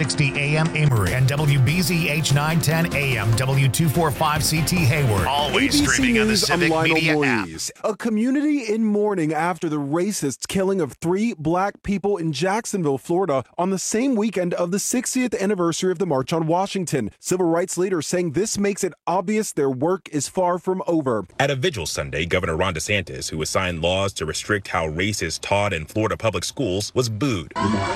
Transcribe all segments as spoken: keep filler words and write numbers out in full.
sixty A M Amory and W B Z H nine ten A M W two forty-five C T Hayward. Always A B C streaming on the News, Civic I'm Media Lionel app. Moise. A community in mourning after the racist killing of three black people in Jacksonville, Florida, on the same weekend of the sixtieth anniversary of the March on Washington. Civil rights leaders saying this makes it obvious their work is far from over. At a vigil Sunday, Governor Ron DeSantis, who signed laws to restrict how race is taught in Florida public schools, was booed.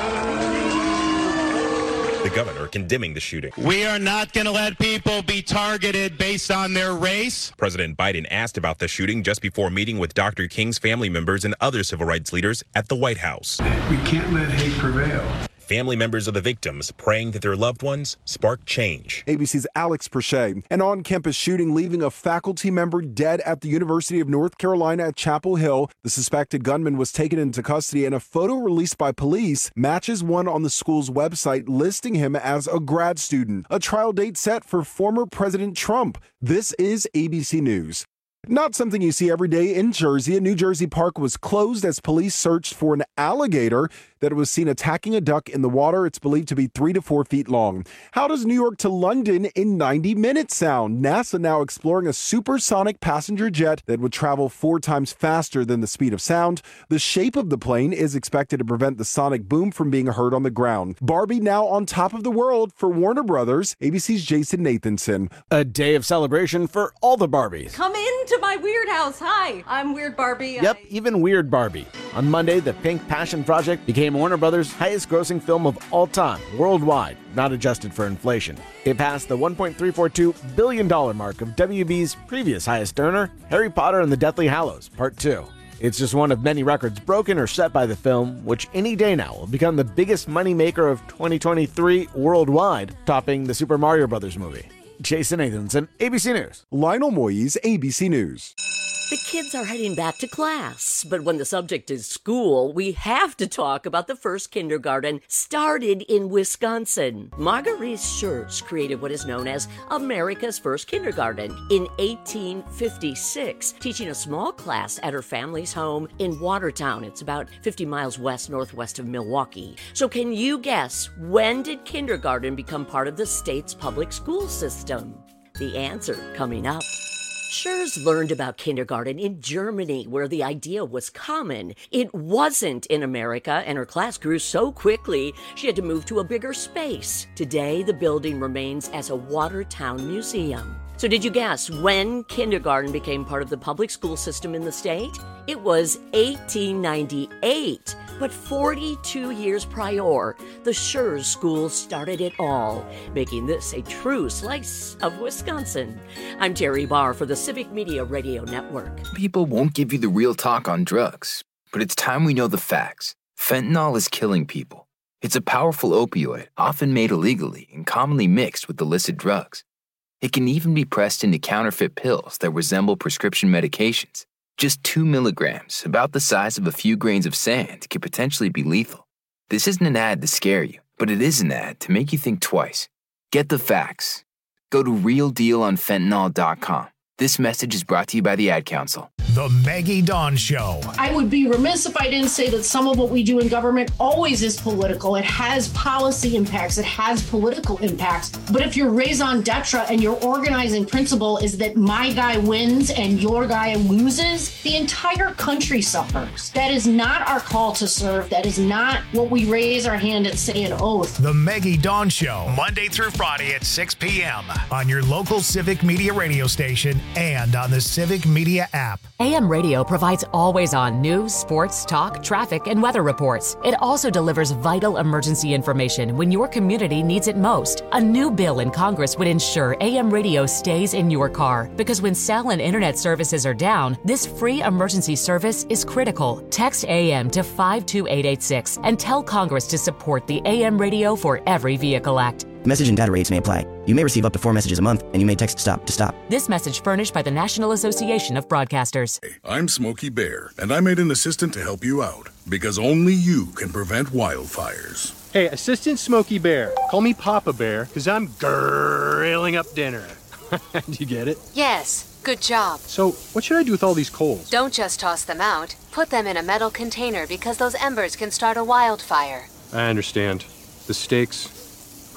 The governor condemning the shooting. We are not going to let people be targeted based on their race. President Biden asked about the shooting just before meeting with Doctor King's family members and other civil rights leaders at the White House. We can't let hate prevail. Family members of the victims praying that their loved ones spark change. A B C's Alex Perche. An on-campus shooting leaving a faculty member dead at the University of North Carolina at Chapel Hill. The suspected gunman was taken into custody, and a photo released by police matches one on the school's website listing him as a grad student. A trial date set for former President Trump. This is A B C News. Not something you see every day in Jersey. A New Jersey park was closed as police searched for an alligator that was seen attacking a duck in the water. It's believed to be three to four feet long. How does New York to London in ninety minutes sound? NASA now exploring a supersonic passenger jet that would travel four times faster than the speed of sound. The shape of the plane is expected to prevent the sonic boom from being heard on the ground. Barbie now on top of the world for Warner Brothers. A B C's Jason Nathanson. A day of celebration for all the Barbies. Come into my weird house. Hi, I'm Weird Barbie. Yep, I... even Weird Barbie. On Monday, The Pink Passion Project became Warner Brothers' highest-grossing film of all time, worldwide, not adjusted for inflation. It passed the one point three four two billion dollars mark of W B's previous highest earner, Harry Potter and the Deathly Hallows, Part two. It's just one of many records broken or set by the film, which any day now will become the biggest moneymaker of twenty twenty-three worldwide, topping the Super Mario Brothers movie. Jason Nathanson, A B C News. Lionel Moise, A B C News. The kids are heading back to class, but when the subject is school, we have to talk about the first kindergarten started in Wisconsin. Marguerite Schertz created what is known as America's first kindergarten in eighteen fifty-six, teaching a small class at her family's home in Watertown. It's about fifty miles west-northwest of Milwaukee. So can you guess, when did kindergarten become part of the state's public school system? The answer coming up. Schertz learned about kindergarten in Germany, where the idea was common. It wasn't in America, and her class grew so quickly, she had to move to a bigger space. Today, the building remains as a Watertown museum. So did you guess when kindergarten became part of the public school system in the state? It was eighteen ninety-eight. But forty-two years prior, the Schertz School started it all, making this a true slice of Wisconsin. I'm Terry Barr for the Civic Media Radio Network. People won't give you the real talk on drugs, but it's time we know the facts. Fentanyl is killing people. It's a powerful opioid, often made illegally and commonly mixed with illicit drugs. It can even be pressed into counterfeit pills that resemble prescription medications. Just two milligrams, about the size of a few grains of sand, could potentially be lethal. This isn't an ad to scare you, but it is an ad to make you think twice. Get the facts. Go to real deal on fentanyl dot com. This message is brought to you by the Ad Council. The Maggie Dawn Show. I would be remiss if I didn't say that some of what we do in government always is political. It has policy impacts. It has political impacts. But if your raison d'etre and your organizing principle is that my guy wins and your guy loses, the entire country suffers. That is not our call to serve. That is not what we raise our hand and say an oath. The Maggie Dawn Show, Monday through Friday at six p.m. on your local Civic Media radio station and on the Civic Media app. A M Radio provides always-on news, sports, talk, traffic, and weather reports. It also delivers vital emergency information when your community needs it most. A new bill in Congress would ensure A M Radio stays in your car, because when cell and internet services are down, this free emergency service is critical. Text A M to five two eight eight six and tell Congress to support the A M Radio for Every Vehicle Act. Message and data rates may apply. You may receive up to four messages a month, and you may text STOP to stop. This message furnished by the National Association of Broadcasters. Hey, I'm Smokey Bear, and I made an assistant to help you out, because only you can prevent wildfires. Hey, Assistant Smokey Bear. Call me Papa Bear, because I'm grilling up dinner. Do you get it? Yes, good job. So, what should I do with all these coals? Don't just toss them out. Put them in a metal container, because those embers can start a wildfire. I understand. The stakes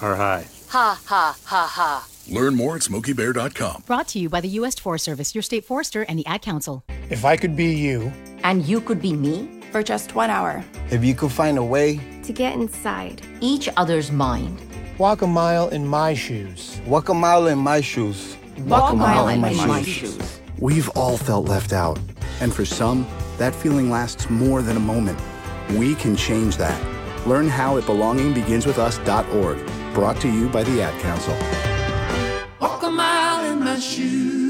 are high. Ha, ha, ha, ha. Learn more at smokey bear dot com. Brought to you by the U S Forest Service, your state forester, and the Ad Council. If I could be you. And you could be me? For just one hour. If you could find a way to get inside each other's mind. Walk a mile in my shoes. Walk a mile in my shoes. Walk, Walk a mile, mile in, in my, my shoes. shoes. We've all felt left out. And for some, that feeling lasts more than a moment. We can change that. Learn how at belonging begins with us dot org. Brought to you by the Ad Council. Walk a mile in my shoes.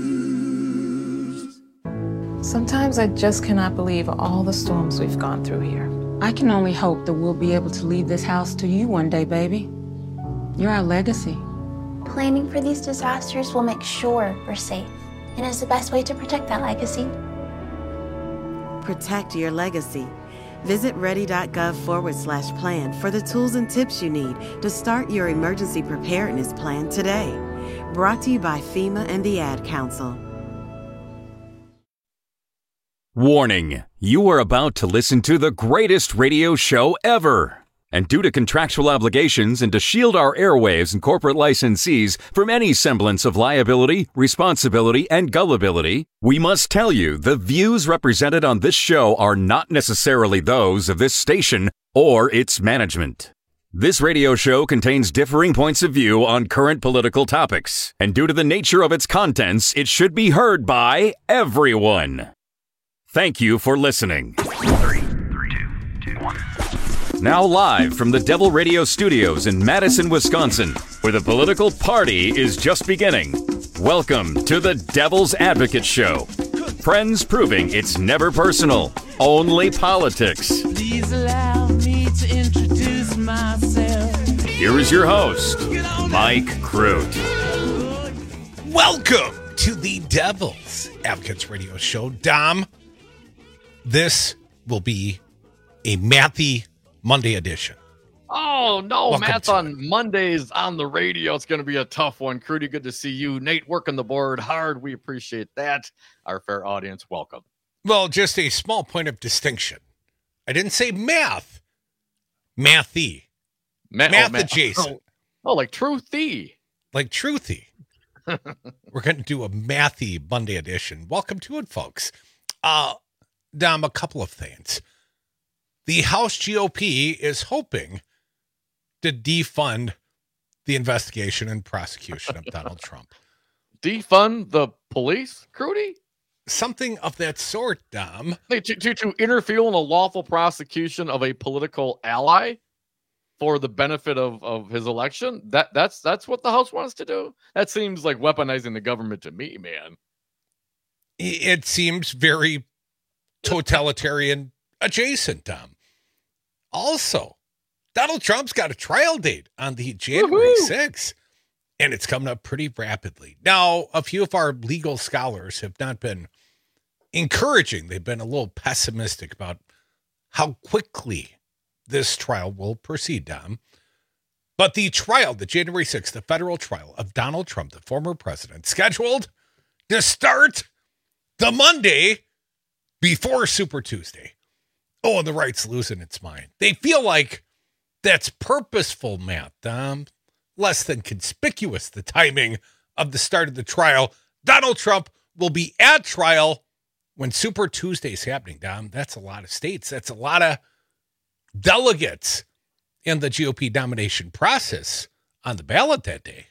Sometimes I just cannot believe all the storms we've gone through here. I can only hope that we'll be able to leave this house to you one day, baby. You're our legacy. Planning for these disasters will make sure we're safe, and is the best way to protect that legacy. Protect your legacy. Visit ready.gov forward slash plan for the tools and tips you need to start your emergency preparedness plan today. Brought to you by FEMA and the Ad Council. Warning, you are about to listen to the greatest radio show ever. And due to contractual obligations and to shield our airwaves and corporate licensees from any semblance of liability, responsibility, and gullibility, we must tell you the views represented on this show are not necessarily those of this station or its management. This radio show contains differing points of view on current political topics, and due to the nature of its contents, it should be heard by everyone. Thank you for listening. Three, three, two, two, one. Now live from the Devil Radio Studios in Madison, Wisconsin, where the political party is just beginning. Welcome to the Devil's Advocate Show. Friends proving it's never personal, only politics. Please allow me to introduce myself. Here is your host, Mike Crute. Welcome to the Devil's Advocates Radio Show. Dom, this will be a mathy Monday edition. Oh, no, Welcome Matt's on it. Mondays on the radio. It's going to be a tough one. Crudy, good to see you. Nate, working the board hard. We appreciate that. Our fair audience, welcome. Well, just a small point of distinction. I didn't say math. Mathy. Ma- math oh, adjacent. Oh, oh, like truthy. Like truthy. We're going to do a mathy Monday edition. Welcome to it, folks. Uh, Dom, a couple of things. The House G O P is hoping to defund the investigation and prosecution of Donald Trump. Defund the police, Crudy? Something of that sort, Dom. To, to, to interfere in a lawful prosecution of a political ally for the benefit of, of his election? That that's that's what the House wants to do? That seems like weaponizing the government to me, man. It seems very totalitarian adjacent, Dom. Also, Donald Trump's got a trial date on the January sixth, and it's coming up pretty rapidly. Now, a few of our legal scholars have not been encouraging. They've been a little pessimistic about how quickly this trial will proceed, Dom. But the trial, the January sixth, the federal trial of Donald Trump, the former president, scheduled to start the Monday before Super Tuesday. Oh, and the right's losing its mind. They feel like that's purposeful, Matt. Um, less than conspicuous, the timing of the start of the trial. Donald Trump will be at trial when Super Tuesday is happening, Dom. That's a lot of states. That's a lot of delegates in the G O P nomination process on the ballot that day.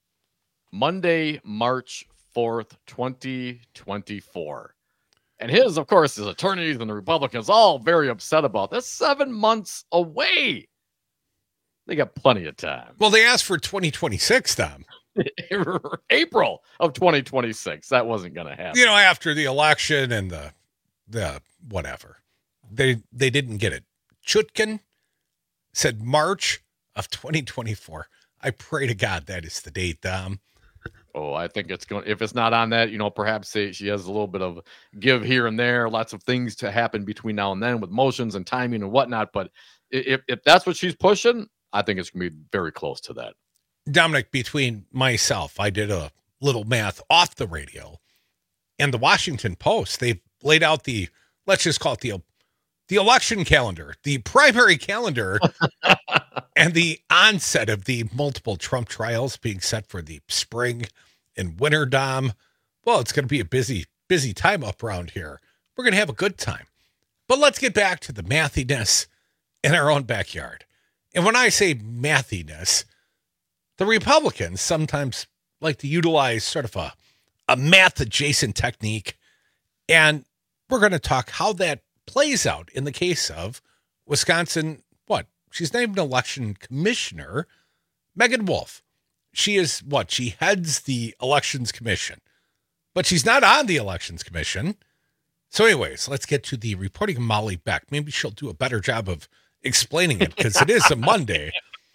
Monday, March fourth, twenty twenty-four. And his, of course, his attorneys and the Republicans all very upset about this. Seven months away. They got plenty of time. Well, they asked for twenty twenty-six, Tom. April of twenty twenty-six. That wasn't going to happen. You know, after the election and the the whatever. They they didn't get it. Chutkin said March of twenty twenty-four. I pray to God that is the date, Tom. Oh, I think it's going. If it's not on that, you know, perhaps they, she has a little bit of give here and there. Lots of things to happen between now and then with motions and timing and whatnot. But if if that's what she's pushing, I think it's going to be very close to that. Dominic, between myself, I did a little math off the radio, and the Washington Post, they've laid out the, let's just call it the the election calendar, the primary calendar, and the onset of the multiple Trump trials being set for the spring and winter, Dom. Well, it's going to be a busy, busy time up around here. We're going to have a good time. But let's get back to the mathiness in our own backyard. And when I say mathiness, the Republicans sometimes like to utilize sort of a, a math-adjacent technique. And we're going to talk how that plays out in the case of Wisconsin. What? She's named an election commissioner, Meagan Wolfe. She is what? She heads the Elections Commission, but she's not on the Elections Commission. So anyways, let's get to the reporting of Molly Beck. Maybe she'll do a better job of explaining it because it is a Monday.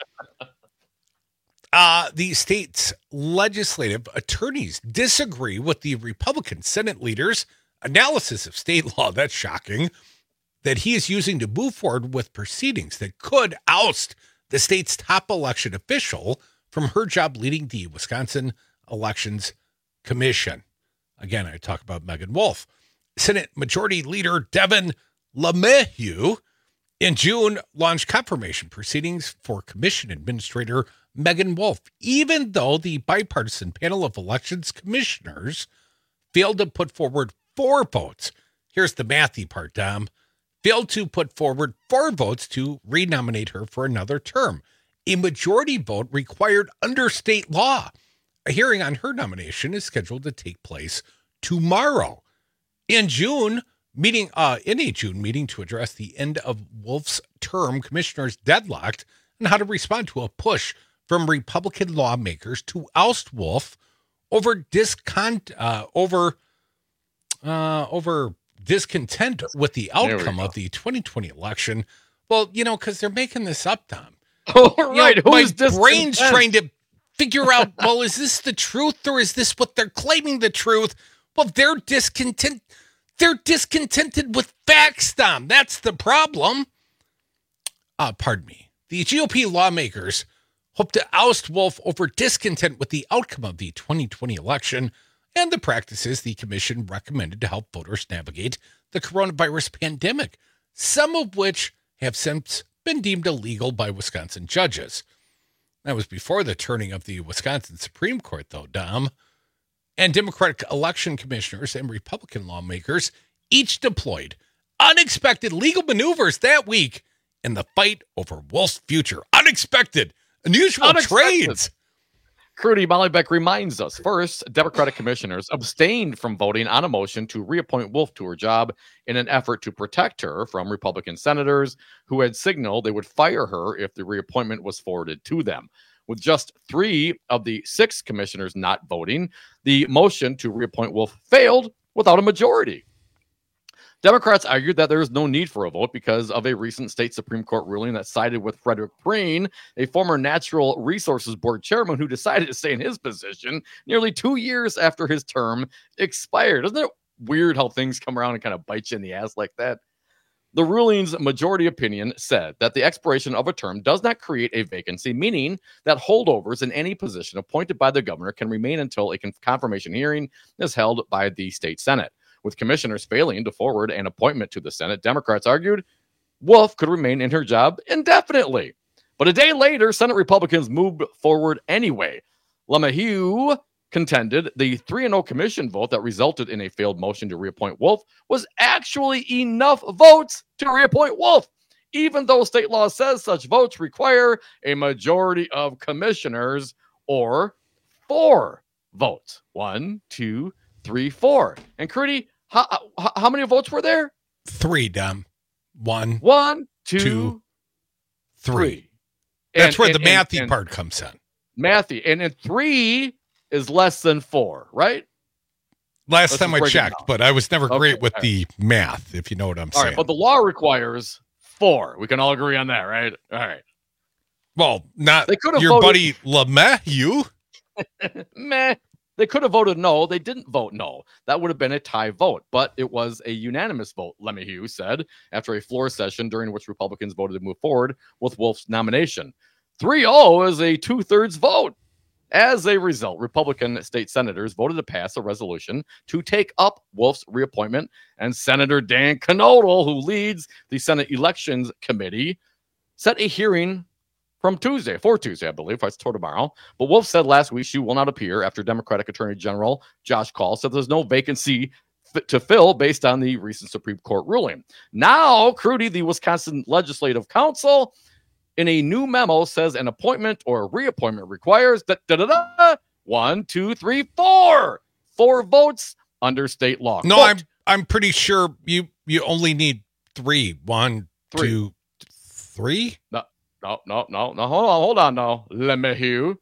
Uh, the state's legislative attorneys disagree with the Republican Senate leader's analysis of state law. That's shocking. That he is using to move forward with proceedings that could oust the state's top election official from her job leading the Wisconsin Elections Commission. Again, I talk about Meagan Wolfe. Senate Majority Leader Devin LeMahieu in June launched confirmation proceedings for Commission Administrator Meagan Wolfe, even though the bipartisan panel of elections commissioners failed to put forward four votes. Here's the mathy part, Dom. Failed to put forward four votes to renominate her for another term. A majority vote required under state law. A hearing on her nomination is scheduled to take place tomorrow. In June, meeting uh, in a June meeting to address the end of Wolfe's term, commissioners deadlocked on how to respond to a push from Republican lawmakers to oust Wolfe over discont uh, over uh, over discontent with the outcome of the twenty twenty election. Well, you know, because they're making this up, Tom. Oh, right. You know, Who's my brain's discontent? trying to figure out, well, is this the truth or is this what they're claiming the truth? Well, they're discontent. They're discontented with facts, Tom. That's the problem. Uh, pardon me. The G O P lawmakers hope to oust Wolfe over discontent with the outcome of the twenty twenty election and the practices the commission recommended to help voters navigate the coronavirus pandemic, some of which have since been deemed illegal by Wisconsin judges. That was before the turning of the Wisconsin Supreme Court, though, Dom. And Democratic election commissioners and Republican lawmakers each deployed unexpected legal maneuvers that week in the fight over Wolfe's future. Unexpected, unusual Unexpected. trades. Crudy Mollybeck reminds us, first, Democratic commissioners abstained from voting on a motion to reappoint Wolfe to her job in an effort to protect her from Republican senators who had signaled they would fire her if the reappointment was forwarded to them. With just three of the six commissioners not voting, the motion to reappoint Wolfe failed without a majority. Democrats argued that there is no need for a vote because of a recent state Supreme Court ruling that sided with Frederick Breen, a former Natural Resources Board chairman who decided to stay in his position nearly two years after his term expired. Isn't it weird how things come around and kind of bite you in the ass like that? The ruling's majority opinion said that the expiration of a term does not create a vacancy, meaning that holdovers in any position appointed by the governor can remain until a confirmation hearing is held by the state Senate. With commissioners failing to forward an appointment to the Senate, Democrats argued Wolfe could remain in her job indefinitely. But a day later, Senate Republicans moved forward anyway. LeMahieu contended the three and oh commission vote that resulted in a failed motion to reappoint Wolfe was actually enough votes to reappoint Wolfe, even though state law says such votes require a majority of commissioners or four votes. One, two, three, four. And Crudy, how, how, how many votes were there? Three, Dom. One, One, two, two three. three. That's And- where and- the and- mathy and- part comes in. Matthew, and then three is less than four, right? Last Let's time just I break it checked, down. but I was never Okay, great with all the math, if you know what I'm All saying. right, but the law requires four. We can all agree on that, right? All right. well, not They could have your voted- buddy LeMahieu. Meh. They could have voted no. They didn't vote no. That would have been a tie vote, but it was a unanimous vote, LeMahieu said, after a floor session during which Republicans voted to move forward with Wolfe's nomination. three oh is a two-thirds vote. As a result, Republican state senators voted to pass a resolution to take up Wolf's reappointment, and Senator Dan Knodel, who leads the Senate Elections Committee, set a hearing from Tuesday, for Tuesday, I believe, if I told tomorrow. But Wolf said last week she will not appear after Democratic Attorney General Josh Kaul said there's no vacancy f- to fill based on the recent Supreme Court ruling. Now, Crudy, the Wisconsin Legislative Council, in a new memo says an appointment or a reappointment requires da, da, da, da, one, two, three, four, four votes under state law. No, Quote, I'm I'm pretty sure you you only need three. One, Three. two, three. No, no, no, no, no. Hold on, hold on now. LeMahieu.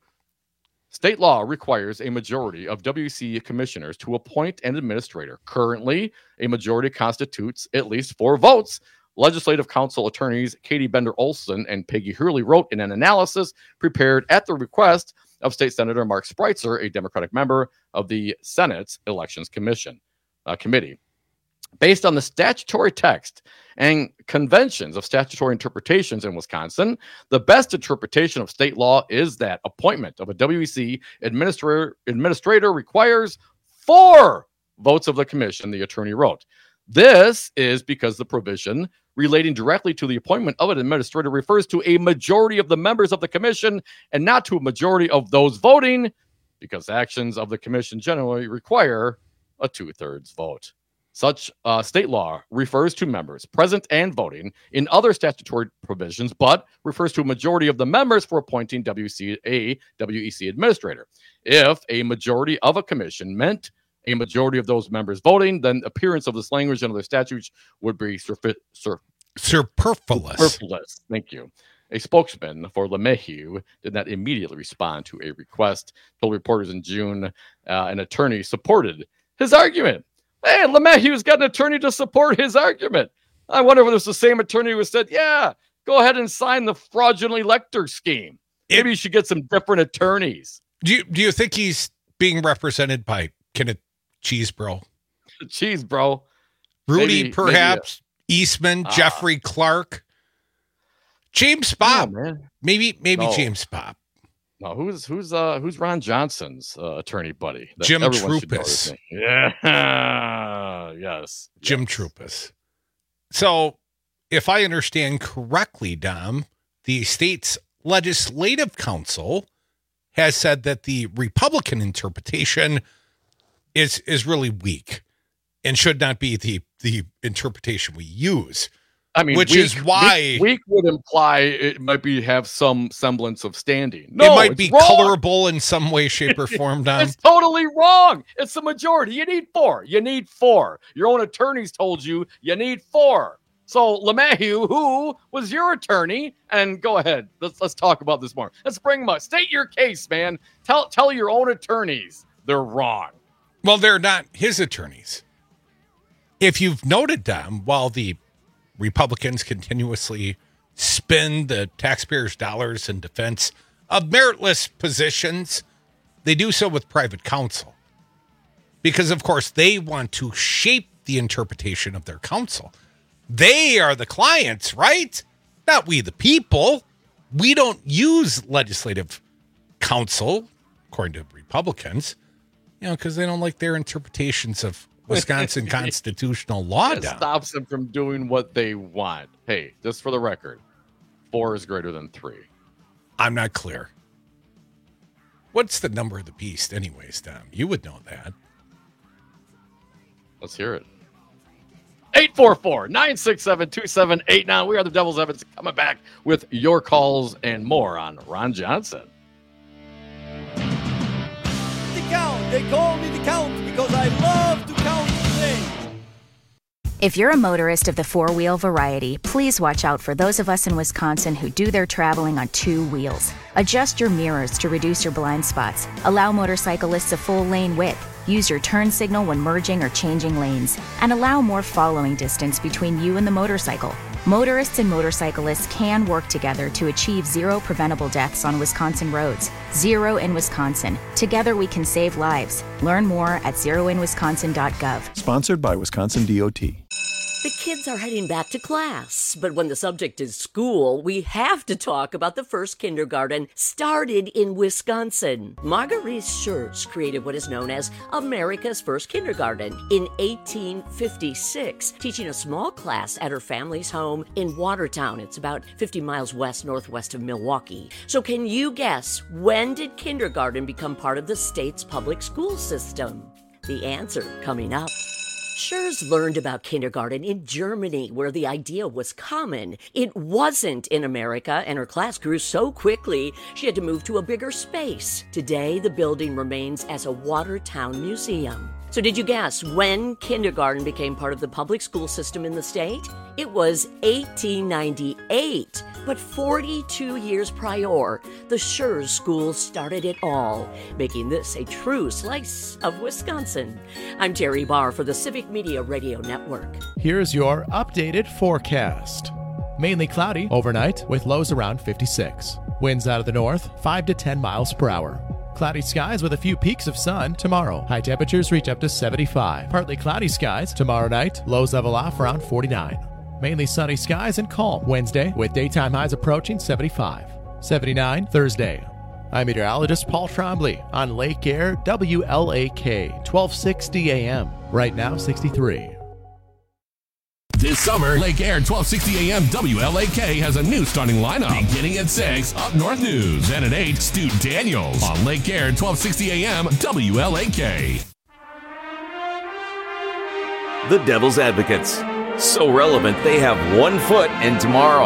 State law requires a majority of W C commissioners to appoint an administrator. Currently, a majority constitutes at least four votes. Legislative Council attorneys Katie Bender-Olson and Peggy Hurley wrote in an analysis prepared at the request of State Senator Mark Spreitzer, a Democratic member of the Senate's Elections Commission uh, Committee. Based on the statutory text and conventions of statutory interpretations in Wisconsin, the best interpretation of state law is that appointment of a W C administrator, administrator requires four votes of the commission, the attorney wrote. This is because the provision relating directly to the appointment of an administrator refers to a majority of the members of the commission and not to a majority of those voting, because actions of the commission generally require a two-thirds vote. Such uh, state law refers to members present and voting in other statutory provisions, but refers to a majority of the members for appointing W C a W E C administrator. If a majority of a commission meant a majority of those members voting, then appearance of this language in other statutes would be surfi- sur- Superfluous. superfluous. Thank you. A spokesman for LeMahieu did not immediately respond to a request. Told reporters in June uh, an attorney supported his argument. Hey, LeMahieu's got an attorney to support his argument. I wonder if it was the same attorney who said, yeah, go ahead and sign the fraudulent elector scheme. Maybe you should get some different attorneys. Do you, do you think he's being represented by Kenneth Cheesebro? Cheese, bro. Rudy, Maybe- perhaps. Eastman, Ah. Jeffrey Clark. James Bob. No, man. Maybe maybe No. James Bob. No, who's who's uh who's Ron Johnson's uh, attorney buddy? That Jim everyone should know his Trupus. name. Yeah. Yes. Jim yes. Trupus. So, if I understand correctly, Dom, the state's legislative council has said that the Republican interpretation is is really weak and should not be the the interpretation we use. I mean, which weak, is why weak, weak would imply it might be have some semblance of standing. No, it might it's be wrong. colorable in some way, shape, or form, Dom. It's totally wrong. It's the majority. You need four. You need four. Your own attorneys told you you need four. So LeMahieu, who was your attorney, and go ahead. Let's let's talk about this more. Let's bring them up. State your case, man. Tell tell your own attorneys they're wrong. Well, they're not his attorneys. If you've noted, Dom, while the Republicans continuously spend the taxpayers' dollars in defense of meritless positions, they do so with private counsel. Because, of course, they want to shape the interpretation of their counsel. They are the clients, right? Not we, the people. We don't use legislative counsel, according to Republicans, you know, because they don't like their interpretations of Wisconsin constitutional law. It stops them from doing what they want. Hey, just for the record, four is greater than three. I'm not clear. What's the number of the beast anyways, Dom? You would know that. Let's hear it. eight four four, nine six seven, two seven eight nine. We are the Devil's Evans, coming back with your calls and more on Ron Johnson. The Count. They call me the Count because I love to count things. If you're a motorist of the four-wheel variety, please watch out for those of us in Wisconsin who do their traveling on two wheels. Adjust your mirrors to reduce your blind spots. Allow motorcyclists a full lane width. Use your turn signal when merging or changing lanes. And allow more following distance between you and the motorcycle. Motorists and motorcyclists can work together to achieve zero preventable deaths on Wisconsin roads. Zero in Wisconsin. Together we can save lives. Learn more at zero in wisconsin dot gov. Sponsored by Wisconsin D O T. The kids are heading back to class, but when the subject is school, we have to talk about the first kindergarten started in Wisconsin. Marguerite Schurz created what is known as America's first kindergarten in eighteen fifty-six, teaching a small class at her family's home in Watertown. It's about fifty miles west northwest of Milwaukee. So can you guess, when did kindergarten become part of the state's public school system? The answer coming up. Schurz learned about kindergarten in Germany, where the idea was common. It wasn't in America, and her class grew so quickly, she had to move to a bigger space. Today, the building remains as a Watertown museum. So did you guess when kindergarten became part of the public school system in the state? It was eighteen ninety-eight. But forty-two years prior, the Schurz School started it all, making this a true slice of Wisconsin. I'm Terry Barr for the Civic Media Radio Network. Here's your updated forecast. Mainly cloudy overnight with lows around fifty-six. Winds out of the north, five to ten miles per hour. Cloudy skies with a few peaks of sun tomorrow. High temperatures reach up to seventy-five. Partly cloudy skies tomorrow night. Lows level off around forty-nine. Mainly sunny skies and calm Wednesday with daytime highs approaching seventy-five. seventy-nine Thursday. I'm meteorologist Paul Trombley on Lake Air W L A K, twelve sixty A M. Right now, sixty-three. This summer, Lake Air twelve sixty A M W L A K has a new starting lineup. Beginning at six, Up North News. And at eight, Stu Daniels on Lake Air twelve sixty A M W L A K. The Devil's Advocates. So relevant, they have one foot in tomorrow.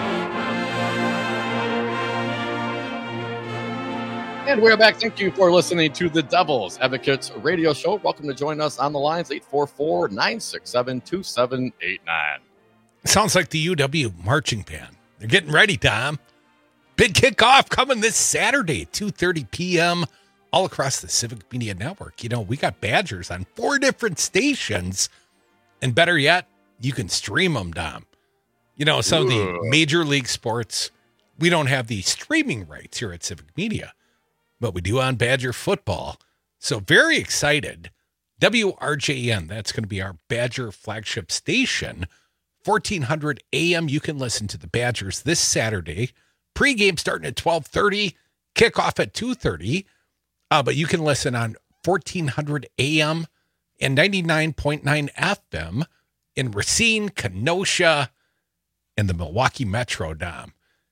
And we're back. Thank you for listening to the Devil's Advocates radio show. Welcome to join us on the lines, eight four four, nine six seven, two seven eight nine. Sounds like the U W marching band. They're getting ready, Tom. Big kickoff coming this Saturday at two thirty p.m. all across the Civic Media Network. You know, we got Badgers on four different stations. And better yet, you can stream them, Dom. You know, some Ooh. of the major league sports, we don't have the streaming rights here at Civic Media, but we do on Badger football. So very excited. W R J N, that's going to be our Badger flagship station. fourteen hundred A M, you can listen to the Badgers this Saturday. Pre-game starting at twelve thirty, kickoff at two thirty. Uh, but you can listen on fourteen hundred A M and ninety-nine point nine F M. in Racine, Kenosha, and the Milwaukee Metro, Dom.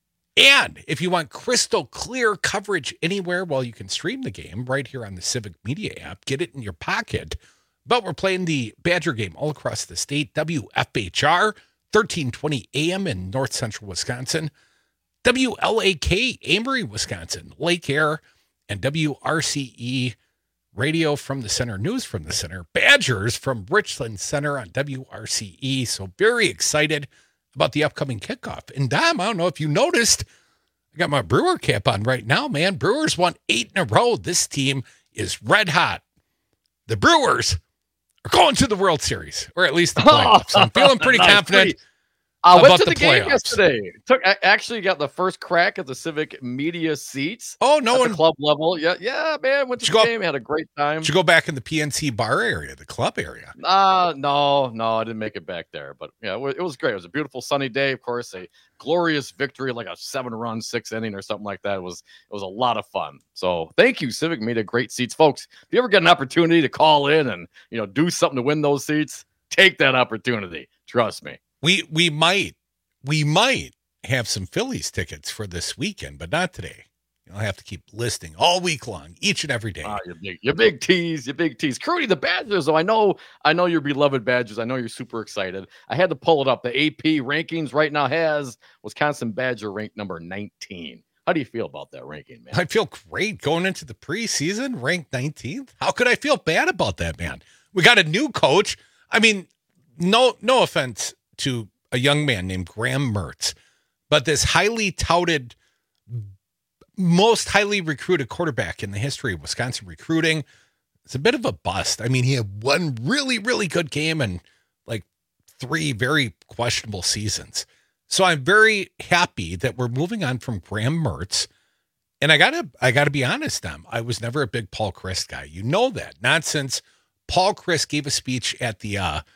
And if you want crystal clear coverage anywhere, well, you can stream the game right here on the Civic Media app. Get it in your pocket. But we're playing the Badger game all across the state. W F H R, thirteen twenty A M in north central Wisconsin. W L A K, Amory, Wisconsin. Lake Air, and W R C E Radio from the Center, News from the Center, Badgers from Richland Center on W R C E. So very excited about the upcoming kickoff. And Dom, I don't know if you noticed, I got my Brewer cap on right now, man. Brewers won eight in a row. This team is red hot. The Brewers are going to the World Series, or at least the playoffs. I'm feeling pretty nice, confident. Pretty. I went to the, the game playoffs. yesterday. Took I actually got the first crack at the Civic Media seats. Oh, no at one the club level. Yeah, yeah, man. Went to the go, game, had a great time. Did you go back in the P N C bar area, the club area? Uh no, no, I didn't make it back there. But yeah, it was great. It was a beautiful sunny day. Of course, a glorious victory, like a seven-run, six inning or something like that. It was it was a lot of fun. So thank you, Civic Media. Great seats, folks. If you ever get an opportunity to call in and you know do something to win those seats, take that opportunity. Trust me. We we might. We might have some Phillies tickets for this weekend, but not today. You'll have to keep listing all week long, each and every day. Ah, your big, your big tease, your big tease. Crudy, the Badgers, though, I know, I know your beloved Badgers. I know you're super excited. I had to pull it up. The A P rankings right now has Wisconsin Badger ranked number nineteen. How do you feel about that ranking, man? I feel great going into the preseason, ranked nineteenth. How could I feel bad about that, man? We got a new coach. I mean, no, no offense to a young man named Graham Mertz, but this highly touted, most highly recruited quarterback in the history of Wisconsin recruiting, it's a bit of a bust. I mean, he had one really, really good game and like three very questionable seasons. So I'm very happy that we're moving on from Graham Mertz. And I gotta, I gotta be honest, Tom, I was never a big Paul Chryst guy. You know that. Not since Paul Chryst gave a speech at the, uh,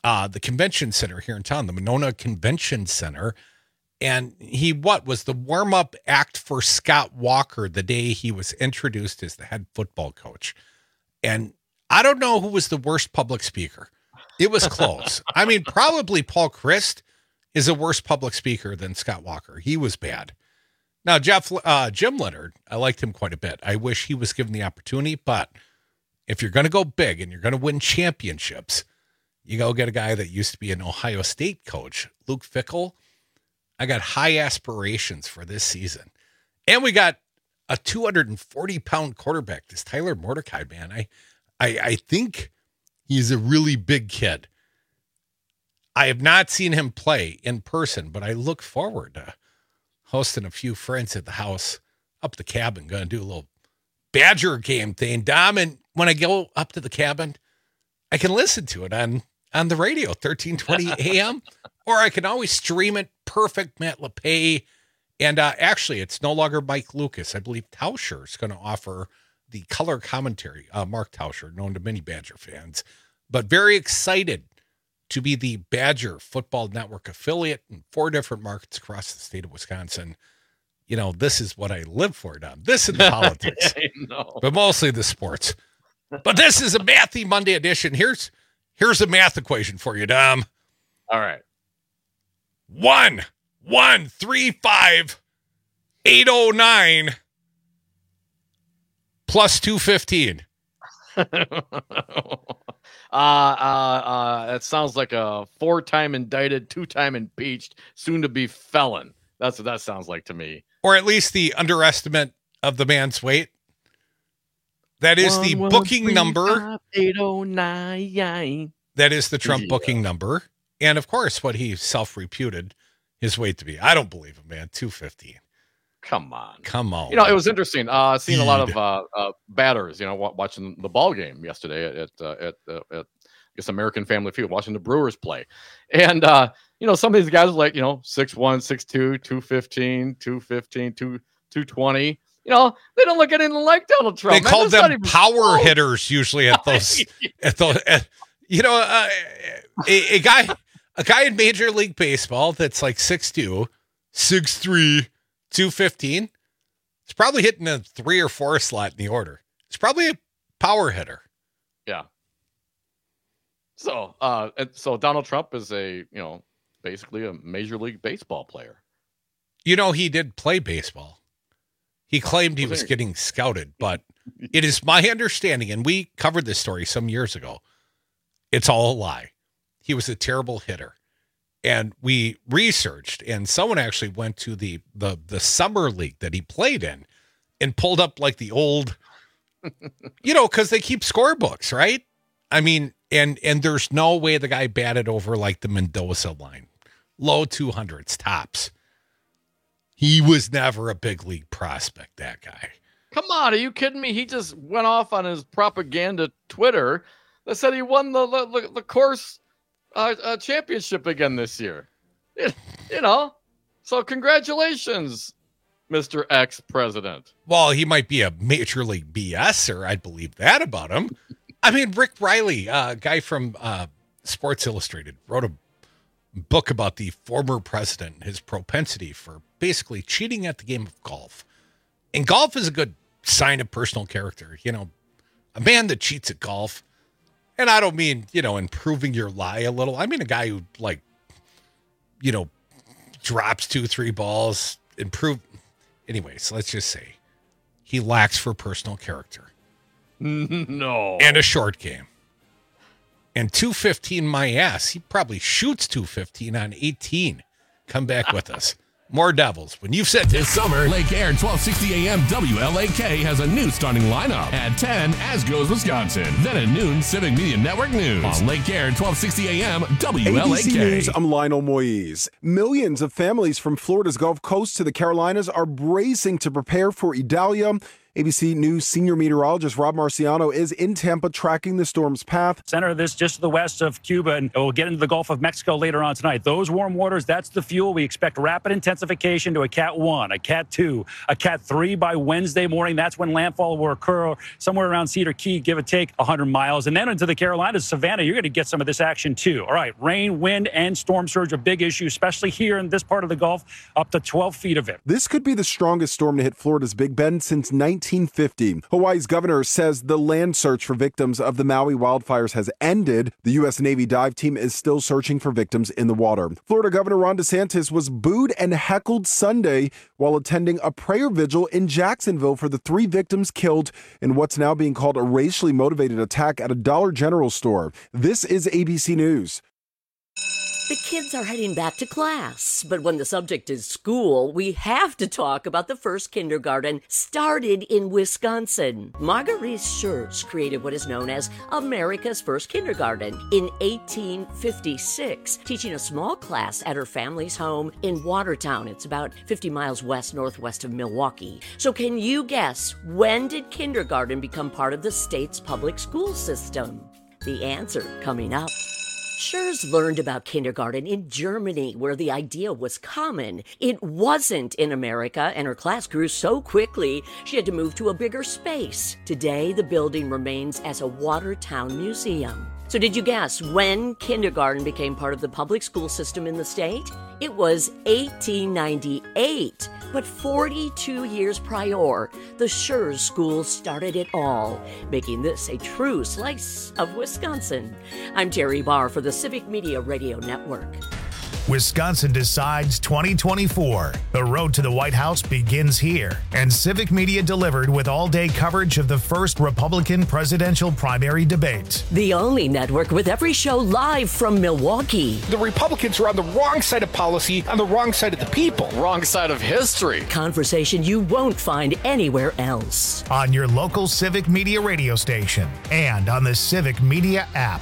uh, the convention center here in town, the Monona Convention Center. And he, what, was the warm-up act for Scott Walker the day he was introduced as the head football coach. And I don't know who was the worst public speaker. It was close. I mean, probably Paul Christ is a worse public speaker than Scott Walker. He was bad. Now, Jeff, uh, Jim Leonard, I liked him quite a bit. I wish he was given the opportunity, but if you're going to go big and you're going to win championships, you go get a guy that used to be an Ohio State coach, Luke Fickell. I got high aspirations for this season. And we got a two hundred forty pound quarterback, this Tyler Mordecai, man. I, I, I think he's a really big kid. I have not seen him play in person, but I look forward to hosting a few friends at the house up the cabin, going to do a little Badger game thing, Dom. And when I go up to the cabin, I can listen to it on, on the radio, thirteen twenty A M, or I can always stream it. Perfect, Matt LePay. And uh, actually, it's no longer Mike Lucas. I believe Tauscher is going to offer the color commentary. Uh, Mark Tauscher, known to many Badger fans, but very excited to be the Badger Football Network affiliate in four different markets across the state of Wisconsin. You know, this is what I live for, Dom. This is the politics, but mostly the sports. But this is a Mathy Monday edition. Here's here's a math equation for you, Dom. All right. One, one, three, five, eight, oh, nine, plus two fifteen. uh, uh, uh, that sounds like a four-time indicted, two-time impeached, soon-to-be felon. That's what that sounds like to me. Or at least the underestimate of the man's weight. That is one, the one, booking three, number. Five, eight, oh, nine. That is the Trump yeah. booking number. And, of course, what he self-reputed his weight to be. I don't believe him, man. two fifteen. Come on. Come on. You know, it was interesting. Uh, seeing a lot of uh, uh, batters, you know, w- watching the ball game yesterday at, uh, at, uh, at I guess, American Family Field, watching the Brewers play. And, uh, you know, some of these guys are like, you know, six one, six two, two fifteen, two fifteen, two twenty. You know, they don't look anything like Donald Trump. They man. called That's them power close. hitters usually at those, at those, at, you know, uh, a, a guy, a guy in Major League Baseball that's like six two, six three, two fifteen. It's probably hitting a three or four slot in the order. It's probably a power hitter. Yeah. So, uh, so Donald Trump is a, you know, basically a Major League Baseball player. You know, he did play baseball. He claimed he was getting scouted, but it is my understanding, and we covered this story some years ago, it's all a lie. He was a terrible hitter. And we researched, and someone actually went to the, the, the summer league that he played in and pulled up like the old, you know, because they keep scorebooks, right? I mean, and and there's no way the guy batted over like the Mendoza line. Low two hundreds, tops. He was never a big league prospect, that guy. Come on, are you kidding me? He just went off on his propaganda Twitter that said he won the the, the course uh, uh, championship again this year. It, you know, so congratulations, Mister Ex-President. Well, he might be a Major League BSer. I believe that about him. I mean, Rick Riley, a uh, guy from uh, Sports Illustrated, wrote a book about the former president and his propensity for basically cheating at the game of golf. And golf is a good sign of personal character. You know, a man that cheats at golf, and I don't mean, you know, improving your lie a little. I mean a guy who, like, you know, drops two, three balls, improve. Anyways, let's just say he lacks for personal character. No. And a short game. And two fifteen, my ass. He probably shoots two fifteen on eighteen. Come back with us. More Devils. When you've said this summer, Lake Air twelve sixty A M W L A K has a new starting lineup. At ten, as goes Wisconsin. Then at noon, Civic Media Network News. On Lake Air twelve sixty A M W L A K. A B C News, I'm Lionel Moise. Millions of families from Florida's Gulf Coast to the Carolinas are bracing to prepare for Idalia. A B C News senior meteorologist Rob Marciano is in Tampa tracking the storm's path. Center of this just to the west of Cuba, and we'll get into the Gulf of Mexico later on tonight. Those warm waters, that's the fuel. We expect rapid intensification to a Cat one, a Cat two, a Cat three by Wednesday morning. That's when landfall will occur somewhere around Cedar Key, give or take one hundred miles. And then into the Carolinas, Savannah, you're going to get some of this action too. All right, rain, wind, and storm surge, a big issue, especially here in this part of the Gulf, up to twelve feet of it. This could be the strongest storm to hit Florida's Big Bend since nineteen fifty. Hawaii's governor says the land search for victims of the Maui wildfires has ended. The U S Navy dive team is still searching for victims in the water. Florida Governor Ron DeSantis was booed and heckled Sunday while attending a prayer vigil in Jacksonville for the three victims killed in what's now being called a racially motivated attack at a Dollar General store. This is A B C News. The kids are heading back to class, but when the subject is school, we have to talk about the first kindergarten started in Wisconsin. Marguerite Schurz created what is known as America's first kindergarten in eighteen fifty-six, teaching a small class at her family's home in Watertown. It's about fifty miles west northwest of Milwaukee. So can you guess, when did kindergarten become part of the state's public school system? The answer coming up. Schurz learned about kindergarten in Germany, where the idea was common. It wasn't in America, and her class grew so quickly she had to move to a bigger space. Today, the building remains as a Watertown museum. So did you guess when kindergarten became part of the public school system in the state? It was eighteen ninety-eight. But forty-two years prior, the Schurz School started it all, making this a true slice of Wisconsin. I'm Terry Barr for the Civic Media Radio Network. Wisconsin decides twenty twenty-four. The road to the White House begins here, and Civic Media delivered with all-day coverage of the first Republican presidential primary debate. The only network with every show live from Milwaukee. The Republicans are on the wrong side of policy, on the wrong side of the people. Wrong side of history. Conversation you won't find anywhere else. On your local Civic Media radio station and on the Civic Media app.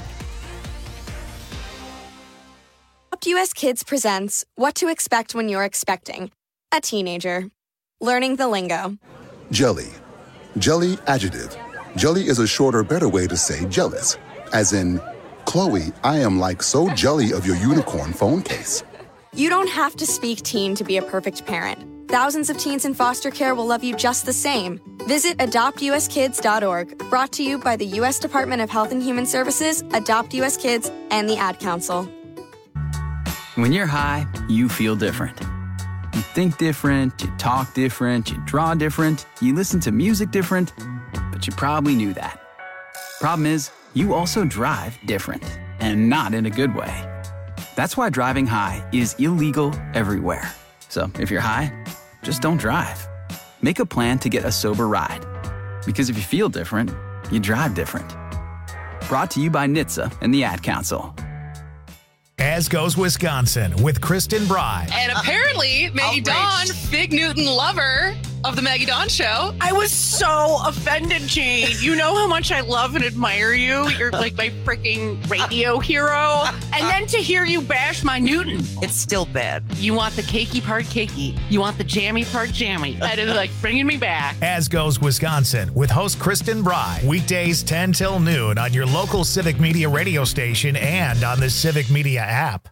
U S Kids presents What to Expect When You're Expecting a Teenager. Learning the lingo. Jelly. Jelly adjective. Jelly is a shorter, better way to say jealous. As in, Chloe, I am like so jelly of your unicorn phone case. You don't have to speak teen to be a perfect parent. Thousands of teens in foster care will love you just the same. Visit adopt u s kids dot org, brought to you by the U S Department of Health and Human Services, Adopt U S Kids, and the Ad Council. When you're high, you feel different. You think different, you talk different, you draw different, you listen to music different, but you probably knew that. Problem is, you also drive different, and not in a good way. That's why driving high is illegal everywhere. So if you're high, just don't drive. Make a plan to get a sober ride. Because if you feel different, you drive different. Brought to you by N H T S A and the Ad Council. As Goes Wisconsin with Kristen Bry. And apparently, Maggie Dawn, Fig Newton lover of the Maggie Dawn Show. I was so offended, Jane. You know how much I love and admire you. You're like my freaking radio hero. And then to hear you bash my Newton. It's still bad. You want the cakey part cakey. You want the jammy part jammy. That is like bringing me back. As Goes Wisconsin with host Kristen Bry. Weekdays ten till noon on your local Civic Media radio station and on the Civic Media app.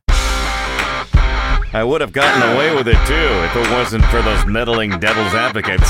I would have gotten away with it, too, if it wasn't for those meddling devil's advocates.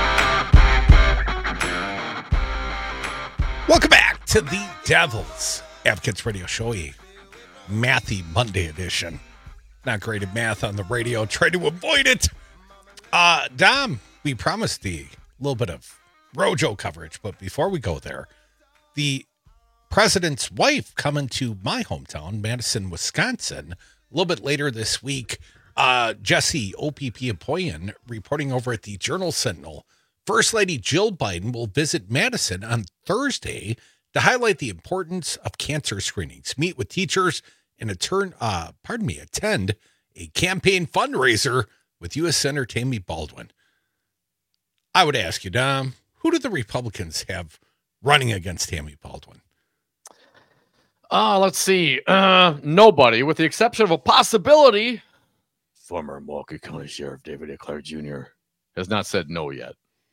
Welcome back to the Devil's Advocates Radio Show, a mathy Monday edition. Not great at math on the radio. Try to avoid it. Uh, Dom, we promised the little bit of Rojo coverage, but before we go there, the president's wife coming to my hometown, Madison, Wisconsin, a little bit later this week. uh, Jesse O P P Apoyan reporting over at the Journal Sentinel. First Lady Jill Biden will visit Madison on Thursday to highlight the importance of cancer screenings, meet with teachers, and attend, uh, pardon me, attend a campaign fundraiser with U S Senator Tammy Baldwin. I would ask you, Dom, who do the Republicans have running against Tammy Baldwin? Uh, let's see. Uh, nobody, with the exception of a possibility. Former Milwaukee County Sheriff David Eclair Junior has not said no yet.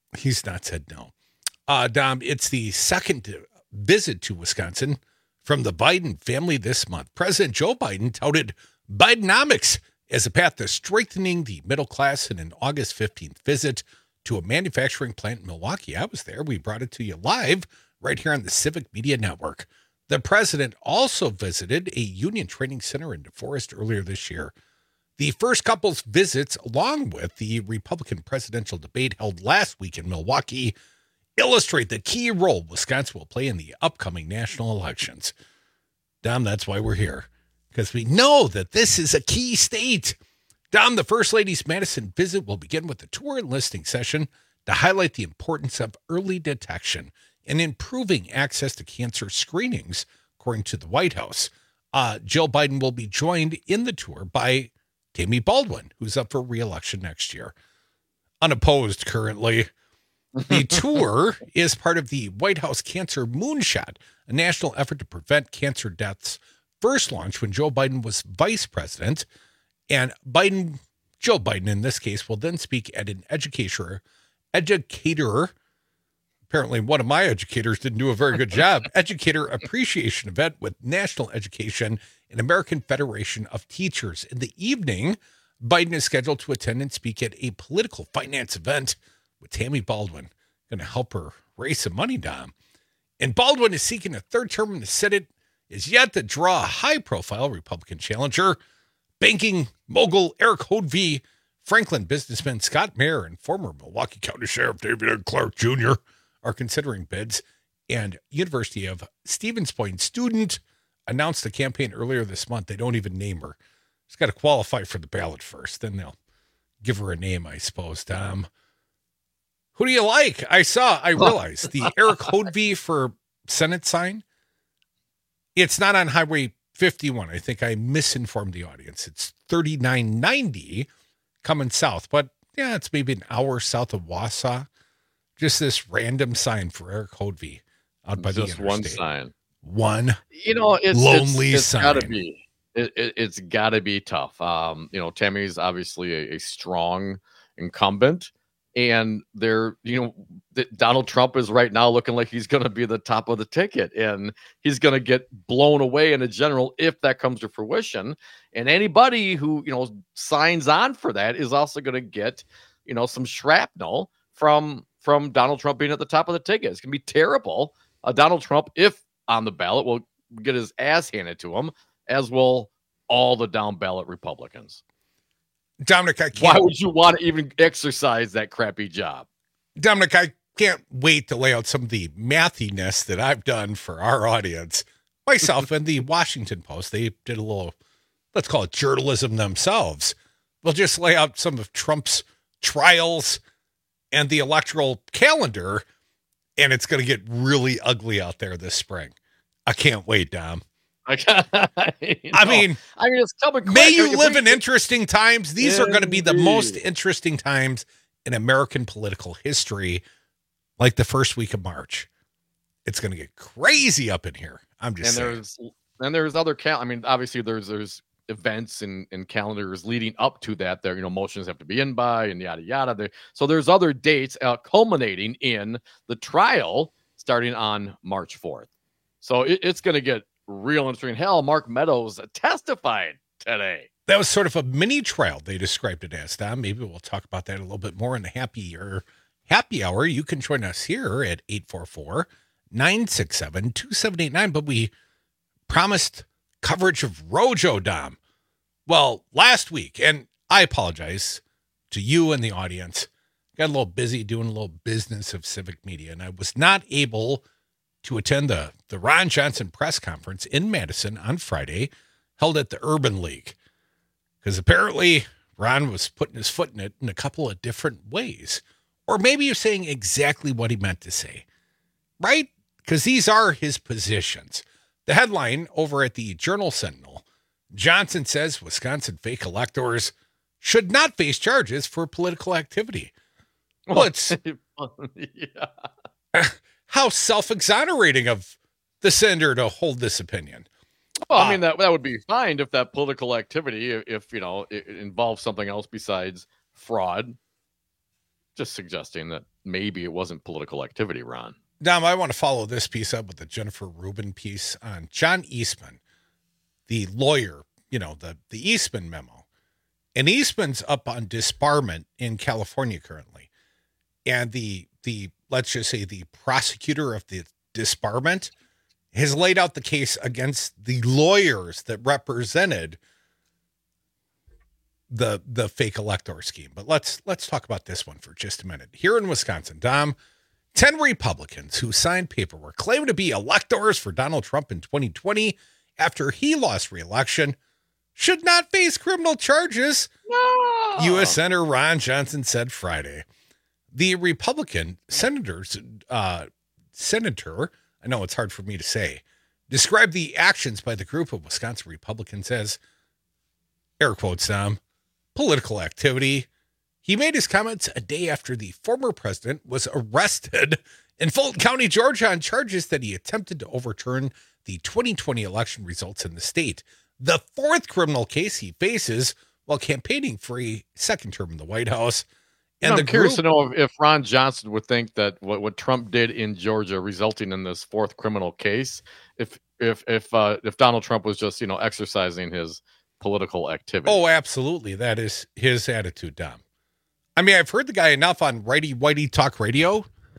He's not said no. Uh, Dom, it's the second visit to Wisconsin from the Biden family this month. President Joe Biden touted Bidenomics as a path to strengthening the middle class in an August fifteenth visit to a manufacturing plant in Milwaukee. I was there. We brought it to you live right here on the Civic Media Network. The president also visited a union training center in DeForest earlier this year. The first couple's visits, along with the Republican presidential debate held last week in Milwaukee, illustrate the key role Wisconsin will play in the upcoming national elections. Dom, that's why we're here, because we know that this is a key state. Dom, the First Lady's Madison visit will begin with a tour and listening session to highlight the importance of early detection and improving access to cancer screenings, according to the White House. Uh, Jill Biden will be joined in the tour by Tammy Baldwin, who's up for re-election next year. Unopposed currently. The tour is part of the White House Cancer Moonshot, a national effort to prevent cancer deaths, first launched when Joe Biden was vice president. And Biden, Joe Biden in this case, will then speak at an educator, educator, apparently one of my educators didn't do a very good job, educator appreciation event with National Education and American Federation of Teachers. In the evening, Biden is scheduled to attend and speak at a political finance event with Tammy Baldwin, going to help her raise some money, Dom. And Baldwin is seeking a third term in the Senate, is yet to draw a high-profile Republican challenger. Banking mogul Eric Hodvie, Franklin businessman Scott Mayer, and former Milwaukee County Sheriff David Clark Junior are considering bids. And University of Stevens Point student announced a campaign earlier this month. They don't even name her. She's got to qualify for the ballot first. Then they'll give her a name, I suppose, Tom. Who do you like? I saw, I realized the Eric Hodvie for Senate sign. It's not on Highway fifty-one. I think I misinformed the audience. It's thirty-nine ninety coming south, but yeah, it's maybe an hour south of Wausau. Just this random sign for Eric Hodvie out by Just the interstate. one sign. One You know, it's lonely it's, it's sign. gotta be. It, it, it's got to be tough. Um, you know, Tammy's obviously a, a strong incumbent, and they're, you know, th- Donald Trump is right now looking like he's going to be the top of the ticket, and he's going to get blown away in a general if that comes to fruition. And anybody who, you know, signs on for that is also going to get, you know, some shrapnel from from Donald Trump being at the top of the ticket. It's going to be terrible. Uh, Donald Trump, if on the ballot, will get his ass handed to him, as will all the down ballot Republicans. Dominic, I can't. Why would you want to even exercise that crappy job? Dominic, I can't wait to lay out some of the mathiness that I've done for our audience. Myself and the Washington Post, they did a little, let's call it journalism themselves. We'll just lay out some of Trump's trials and the electoral calendar, and it's going to get really ugly out there this spring. I can't wait, Dom. I, you know, I mean, I mean, it's coming quick. May you If live we- in interesting times. These are going to be the Indeed. most interesting times in American political history, like the first week of March. It's going to get crazy up in here. I'm just and saying. there's and there's other cal. I mean, obviously there's there's events and, and calendars leading up to that. There, you know, motions have to be in by and yada yada. There, so there's other dates uh, culminating in the trial starting on March fourth. So it, it's going to get real interesting. Hell, Mark Meadows testified today. That was sort of a mini trial, they described it as, Dom. Maybe we'll talk about that a little bit more in the happy or happy hour. You can join us here at eight four four, nine six seven, two seven eight nine. But we promised coverage of Rojo, Dom. Well, last week, and I apologize to you and the audience, got a little busy doing a little business of civic media, and I was not able to attend the, the Ron Johnson press conference in Madison on Friday, held at the Urban League. Because apparently Ron was putting his foot in it in a couple of different ways. Or maybe you're saying exactly what he meant to say, right? Because these are his positions. The headline over at the Journal Sentinel, Johnson says Wisconsin fake electors should not face charges for political activity. Well, it's yeah. How self-exonerating of the senator to hold this opinion. Well, I Uh, mean, that that would be fine if that political activity, if, if you know, it, it involves something else besides fraud. Just suggesting that maybe it wasn't political activity, Ron. Dom, I want to follow this piece up with the Jennifer Rubin piece on John Eastman, the lawyer, you know, the, the Eastman memo. And Eastman's up on disbarment in California currently. And the, the let's just say the prosecutor of the disbarment has laid out the case against the lawyers that represented the the fake elector scheme. But let's let's talk about this one for just a minute. Here in Wisconsin, Dom, ten Republicans who signed paperwork claiming to be electors for Donald Trump in twenty twenty after he lost re-election should not face criminal charges. No. U S Senator Ron Johnson said Friday. The Republican senators, uh, senator, I know it's hard for me to say, described the actions by the group of Wisconsin Republicans as, air quotes, Dom, political activity. He made his comments a day after the former president was arrested in Fulton County, Georgia, on charges that he attempted to overturn the twenty twenty election results in the state. The fourth criminal case he faces while campaigning for a second term in the White House. And I'm the curious group, to know if, if Ron Johnson would think that what, what Trump did in Georgia, resulting in this fourth criminal case, if if if uh, if Donald Trump was just, you know, exercising his political activity. Oh, absolutely. That is his attitude, Dom. I mean, I've heard the guy enough on Righty Whitey Talk Radio.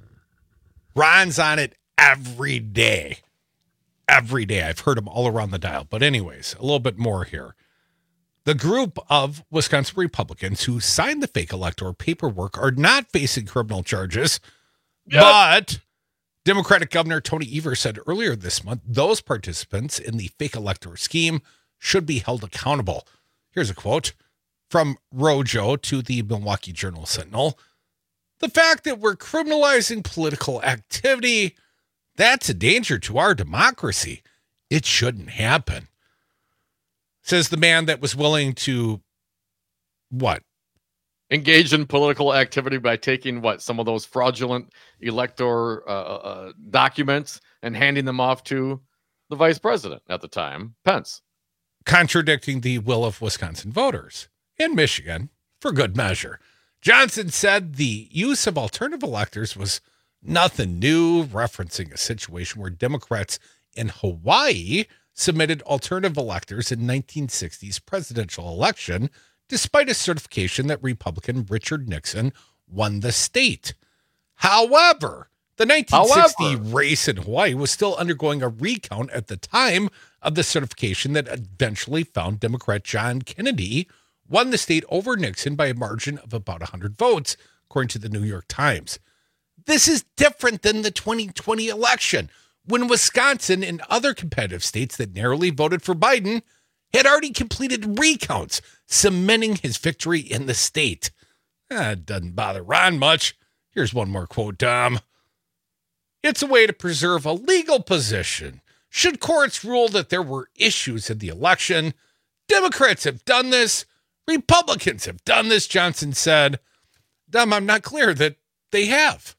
Ron's on it every day. Every day. I've heard him all around the dial. But anyways, a little bit more here. The group of Wisconsin Republicans who signed the fake electoral paperwork are not facing criminal charges, yep. But Democratic Governor Tony Evers said earlier this month those participants in the fake electoral scheme should be held accountable. Here's a quote from Rojo to the Milwaukee Journal-Sentinel. The fact that we're criminalizing political activity, that's a danger to our democracy. It shouldn't happen. Says the man that was willing to, what? Engage in political activity by taking, what, some of those fraudulent elector uh, uh, documents and handing them off to the vice president at the time, Pence. Contradicting the will of Wisconsin voters in Michigan for good measure. Johnson said the use of alternative electors was nothing new, referencing a situation where Democrats in Hawaii submitted alternative electors in nineteen sixties presidential election, despite a certification that Republican Richard Nixon won the state. However, the nineteen sixty However. race in Hawaii was still undergoing a recount at the time of the certification that eventually found Democrat John Kennedy won the state over Nixon by a margin of about one hundred votes, according to the New York Times. This is different than the twenty twenty election, when Wisconsin and other competitive states that narrowly voted for Biden had already completed recounts, cementing his victory in the state. That doesn't bother Ron much. Here's one more quote, Dom. It's a way to preserve a legal position. Should courts rule that there were issues in the election, Democrats have done this, Republicans have done this, Johnson said. Dom, I'm not clear that they have.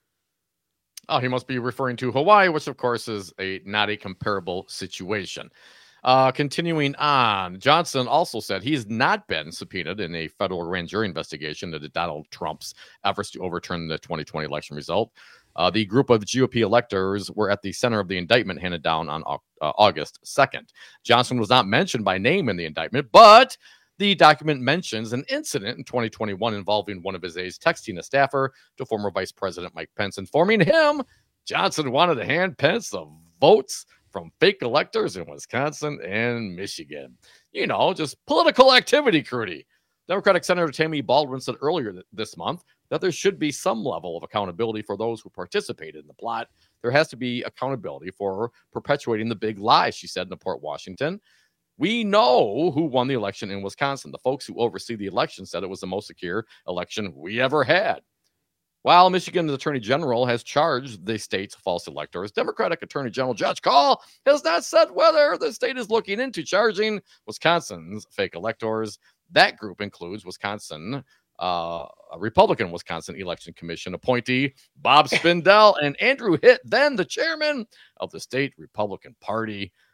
Oh, he must be referring to Hawaii, which, of course, is a not a comparable situation. Uh, continuing on, Johnson also said he's not been subpoenaed in a federal grand jury investigation into Donald Trump's efforts to overturn the twenty twenty election result. Uh, the group of G O P electors were at the center of the indictment handed down on uh, August second. Johnson was not mentioned by name in the indictment, but the document mentions an incident in twenty twenty-one involving one of his aides texting a staffer to former Vice President Mike Pence, informing him Johnson wanted to hand Pence the votes from fake electors in Wisconsin and Michigan. You know, just political activity, Crudy. Democratic Senator Tammy Baldwin said earlier th- this month that there should be some level of accountability for those who participated in the plot. There has to be accountability for perpetuating the big lie, she said in Port Washington. We know who won the election in Wisconsin. The folks who oversee the election said it was the most secure election we ever had. While Michigan's Attorney General has charged the state's false electors, Democratic Attorney General Josh Call has not said whether the state is looking into charging Wisconsin's fake electors. That group includes Wisconsin, uh, Republican Wisconsin Election Commission appointee Bob Spindell and Andrew Hitt, then the chairman of the state Republican Party.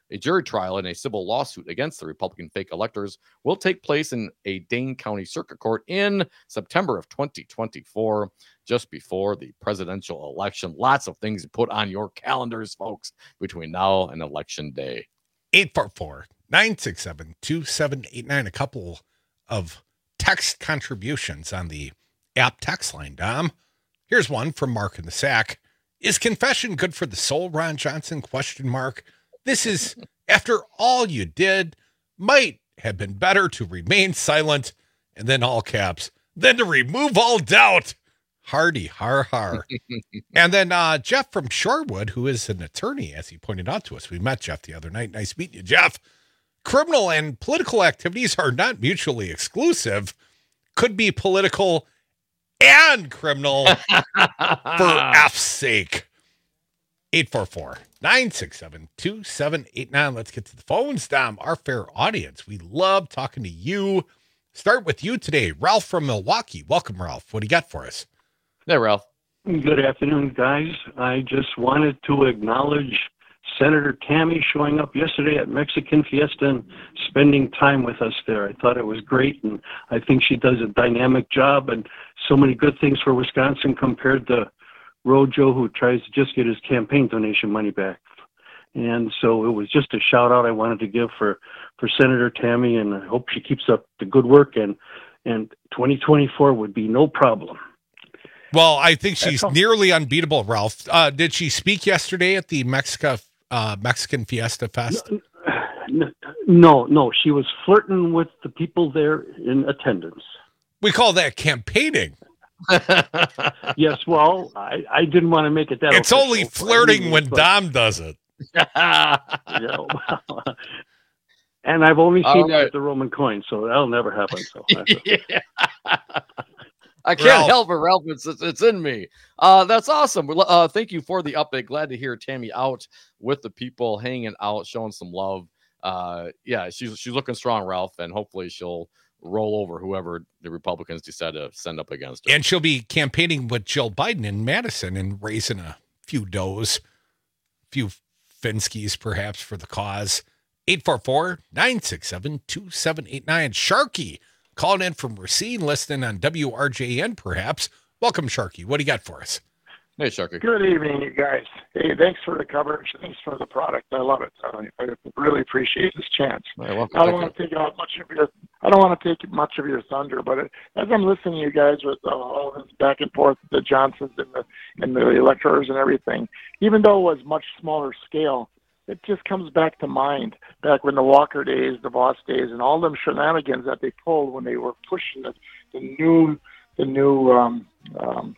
A jury trial in a civil lawsuit against the Republican fake electors will take place in a Dane County Circuit Court in September of twenty twenty-four, just before the presidential election. Lots of things to put on your calendars, folks, between now and Election Day. eight four four, nine six seven, two seven eight nine. A couple of text contributions on the app text line, Dom. Here's one from Mark in the Sack. Is confession good for the soul, Ron Johnson? Question mark. This is, after all you did, might have been better to remain silent, and then all caps, than to remove all doubt. Hardy, har, har. And then uh, Jeff from Shorewood, who is an attorney, as he pointed out to us. We met Jeff the other night. Nice meeting you, Jeff. Criminal and political activities are not mutually exclusive. Could be political and criminal for F's sake. eight four four, nine six seven, two seven eight nine. Let's get to the phones, Dom. Our fair audience. We love talking to you. Start with you today. Ralph from Milwaukee. Welcome, Ralph. What do you got for us? Hey, Ralph. Good afternoon, guys. I just wanted to acknowledge Senator Tammy showing up yesterday at Mexican Fiesta and spending time with us there. I thought it was great, and I think she does a dynamic job and so many good things for Wisconsin compared to Rojo, who tries to just get his campaign donation money back. And so it was just a shout out I wanted to give for, for Senator Tammy, and I hope she keeps up the good work, and, and twenty twenty-four would be no problem. Well, I think she's nearly unbeatable, Ralph. Uh, did she speak yesterday at the Mexica, uh, Mexican Fiesta Fest? No, no, no, she was flirting with the people there in attendance. We call that campaigning. Yes, well, I, I didn't want to make it that. It's official, only flirting I mean, when but, Dom does it. Yeah, well, and I've only seen All it right. with the Roman coin, so that'll never happen. So Yeah. I can't Ralph. help it, Ralph. It's, it's it's in me. Uh, that's awesome. Well, Uh, thank you for the update. Glad to hear Tammy out with the people, hanging out, showing some love. Uh, yeah, she's she's looking strong, Ralph, and hopefully she'll roll over whoever the Republicans decide to send up against her. And she'll be campaigning with Jill Biden in Madison and raising a few doughs, a few Finskys perhaps for the cause. eight four four, nine six seven, two seven eight nine. Sharky calling in from Racine, listening on W R J N perhaps. Welcome, Sharky. What do you got for us? Hey, Sharky. Good evening, you guys. Hey, thanks for the coverage. Thanks for the product. I love it. I, I really appreciate this chance. Hey, welcome. I don't Thank want to take out much of your. I don't want to take much of your thunder, but it, as I'm listening to you guys with uh, all this back and forth, the Johnsons and the and the electors and everything, even though it was much smaller scale, it just comes back to mind back when the Walker days, the Voss days, and all them shenanigans that they pulled when they were pushing the, the new, the new. Um, um,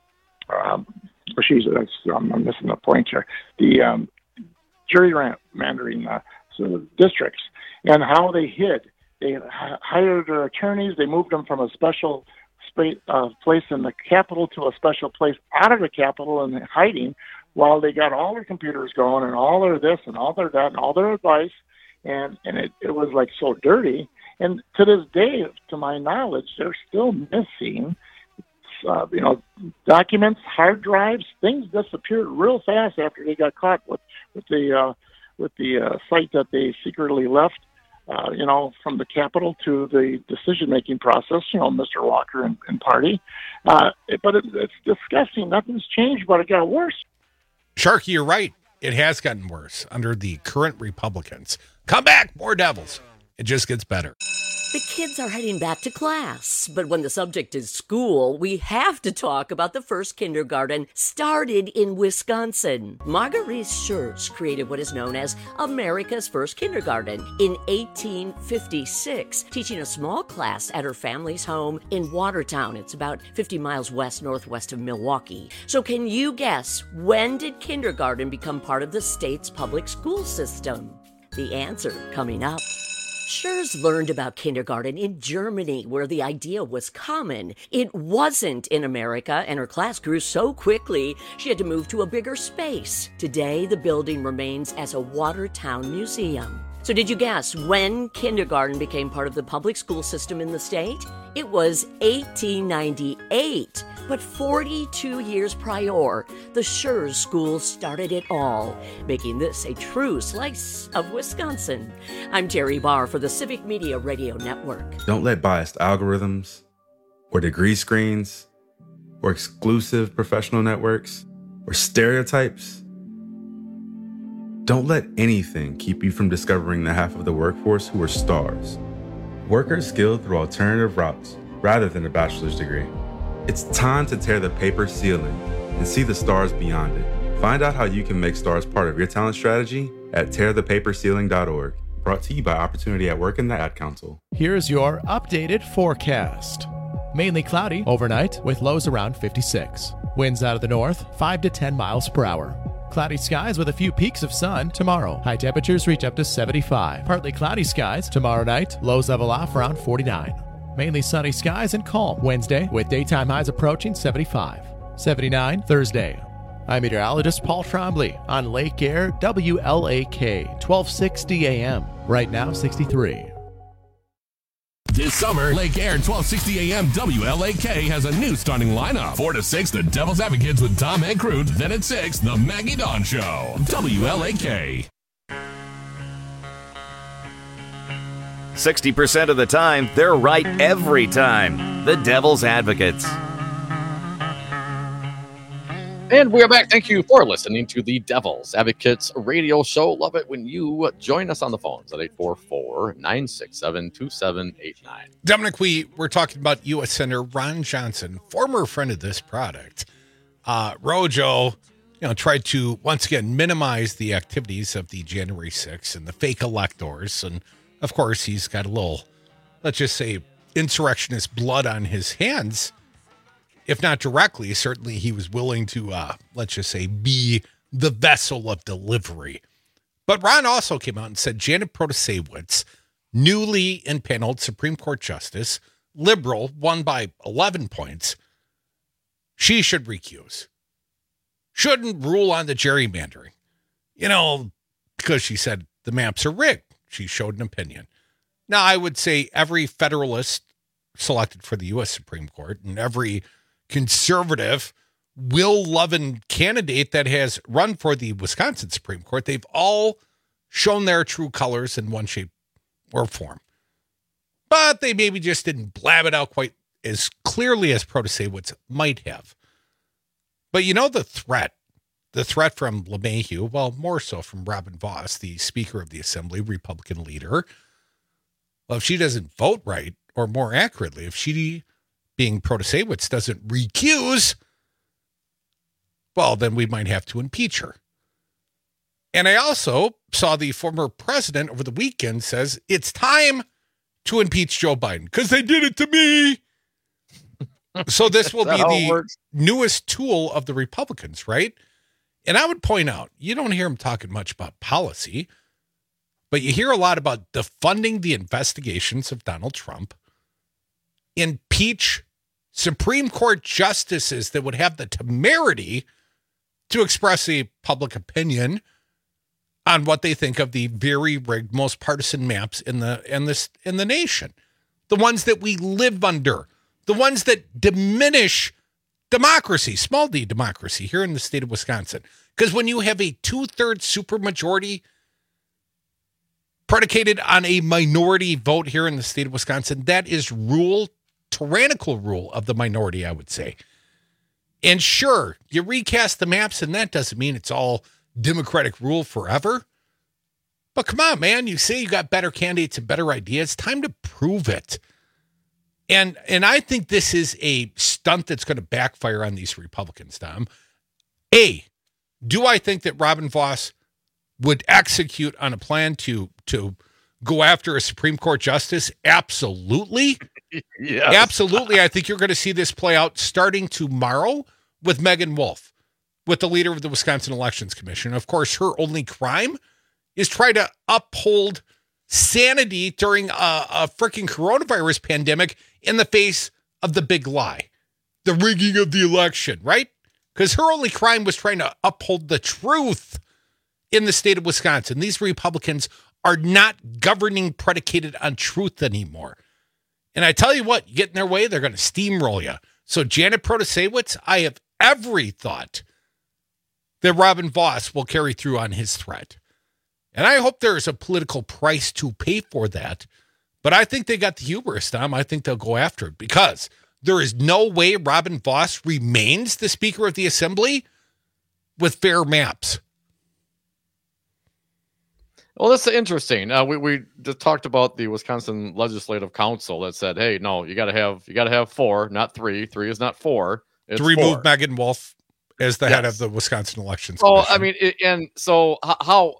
um, or she's, um, I'm missing the point here. The um, gerrymandering uh, so districts and how they hid. They h- hired their attorneys. They moved them from a special spa- uh, place in the Capitol to a special place out of the Capitol and hiding, while they got all their computers going and all their this and all their that and all their advice, and and it, it was like so dirty. And to this day, to my knowledge, they're still missing, uh, you know, documents, hard drives. Things disappeared real fast after they got caught with with the uh, with the uh, site that they secretly left. Uh, you know, from the Capitol to the decision-making process, you know, Mister Walker and, and party. Uh, it, but it, it's disgusting. Nothing's changed, but it got worse. Sharky, you're right. It has gotten worse under the current Republicans. Come back, more devils. It just gets better. The kids are heading back to class, but when the subject is school, we have to talk about the first kindergarten started in Wisconsin. Marguerite Schertz created what is known as America's first kindergarten in eighteen fifty-six, teaching a small class at her family's home in Watertown. It's about fifty miles west northwest of Milwaukee. So can you guess, when did kindergarten become part of the state's public school system? The answer coming up. Schertz learned about kindergarten in Germany, where the idea was common. It wasn't in America, and her class grew so quickly, she had to move to a bigger space. Today, the building remains as a Watertown museum. So did you guess when kindergarten became part of the public school system in the state? It was eighteen ninety-eight, but forty-two years prior, the Schurz School started it all, making this a true slice of Wisconsin. I'm Terry Barr for the Civic Media Radio Network. Don't let biased algorithms or degree screens or exclusive professional networks or stereotypes, don't let anything keep you from discovering the half of the workforce who are stars. Workers skilled through alternative routes rather than a bachelor's degree. It's time to tear the paper ceiling and see the stars beyond it. Find out how you can make stars part of your talent strategy at tear the paper ceiling dot org. Brought to you by Opportunity at Work and the Ad Council. Here's your updated forecast. Mainly cloudy overnight with lows around fifty-six. Winds out of the north, five to ten miles per hour. Cloudy skies with a few peaks of sun tomorrow. High temperatures reach up to seventy-five. Partly cloudy skies tomorrow night. Lows level off around forty-nine. Mainly sunny skies and calm Wednesday with daytime highs approaching seventy-five. seventy-nine Thursday. I'm meteorologist Paul Trombley on Lake Air W L A K twelve sixty A M. Right now sixty-three. This summer, Lake Air twelve sixty A M W L A K has a new starting lineup. four to six, the Devil's Advocates with Tom Hankrut. Then at six, the Maggie Dawn Show. W L A K. sixty percent of the time, they're right every time. The Devil's Advocates. And we are back. Thank you for listening to the Devil's Advocates radio show. Love it when you join us on the phones at eight four four, nine six seven, two seven eight nine. Dominic, we were talking about U S Senator Ron Johnson, former friend of this product. Uh, Rojo, you know, tried to once again minimize the activities of the January sixth and the fake electors. And of course, he's got a little, let's just say, insurrectionist blood on his hands. If not directly, certainly he was willing to, uh, let's just say, be the vessel of delivery. But Ron also came out and said Janet Protasewicz, newly impaneled Supreme Court Justice, liberal, won by eleven points, she should recuse. Shouldn't rule on the gerrymandering. You know, because she said the maps are rigged. She showed an opinion. Now, I would say every Federalist selected for the U S Supreme Court and every conservative, will-loving candidate that has run for the Wisconsin Supreme Court, they've all shown their true colors in one shape or form. But they maybe just didn't blab it out quite as clearly as Protasewicz might have. But you know the threat, the threat from LeMahieu, well, more so from Robin Vos, the Speaker of the Assembly, Republican leader. Well, if she doesn't vote right, or more accurately, if she, being Protasewicz, doesn't recuse, well, then we might have to impeach her. And I also saw the former president over the weekend says it's time to impeach Joe Biden because they did it to me. So this will be the newest tool of the Republicans, right? And I would point out, you don't hear him talking much about policy, but you hear a lot about defunding the investigations of Donald Trump, impeach Supreme Court justices that would have the temerity to express a public opinion on what they think of the very rigged, most partisan maps in the in this in the nation, the ones that we live under, the ones that diminish democracy, small d democracy here in the state of Wisconsin. Because when you have a two-thirds supermajority predicated on a minority vote here in the state of Wisconsin, that is rule. Tyrannical rule of the minority, I would say. And sure, you recast the maps, and that doesn't mean it's all Democratic rule forever. But come on, man, you say you got better candidates and better ideas. Time to prove it. And and I think this is a stunt that's going to backfire on these Republicans, Tom. A, do I think that Robin Vos would execute on a plan to to go after a Supreme Court justice? Absolutely. Yes. Absolutely. I think you're going to see this play out starting tomorrow with Megan Wolf, with the leader of the Wisconsin Elections Commission. Of course, her only crime is try to uphold sanity during a, a freaking coronavirus pandemic in the face of the big lie, the rigging of the election, right? Because her only crime was trying to uphold the truth in the state of Wisconsin. These Republicans are not governing predicated on truth anymore. And I tell you what, you get in their way, they're going to steamroll you. So Janet Protasewicz, I have every thought that Robin Vos will carry through on his threat. And I hope there's a political price to pay for that. But I think they got the hubris, Tom. I think they'll go after it because there is no way Robin Vos remains the Speaker of the Assembly with fair maps. Well, that's interesting. Uh, we we just talked about the Wisconsin Legislative Council that said, "Hey, no, you got to have you got to have four, not three. Three is not four. It's to remove four. Megan Wolf as the Yes. head of the Wisconsin Elections Oh, Commission. I mean, it, and so h- how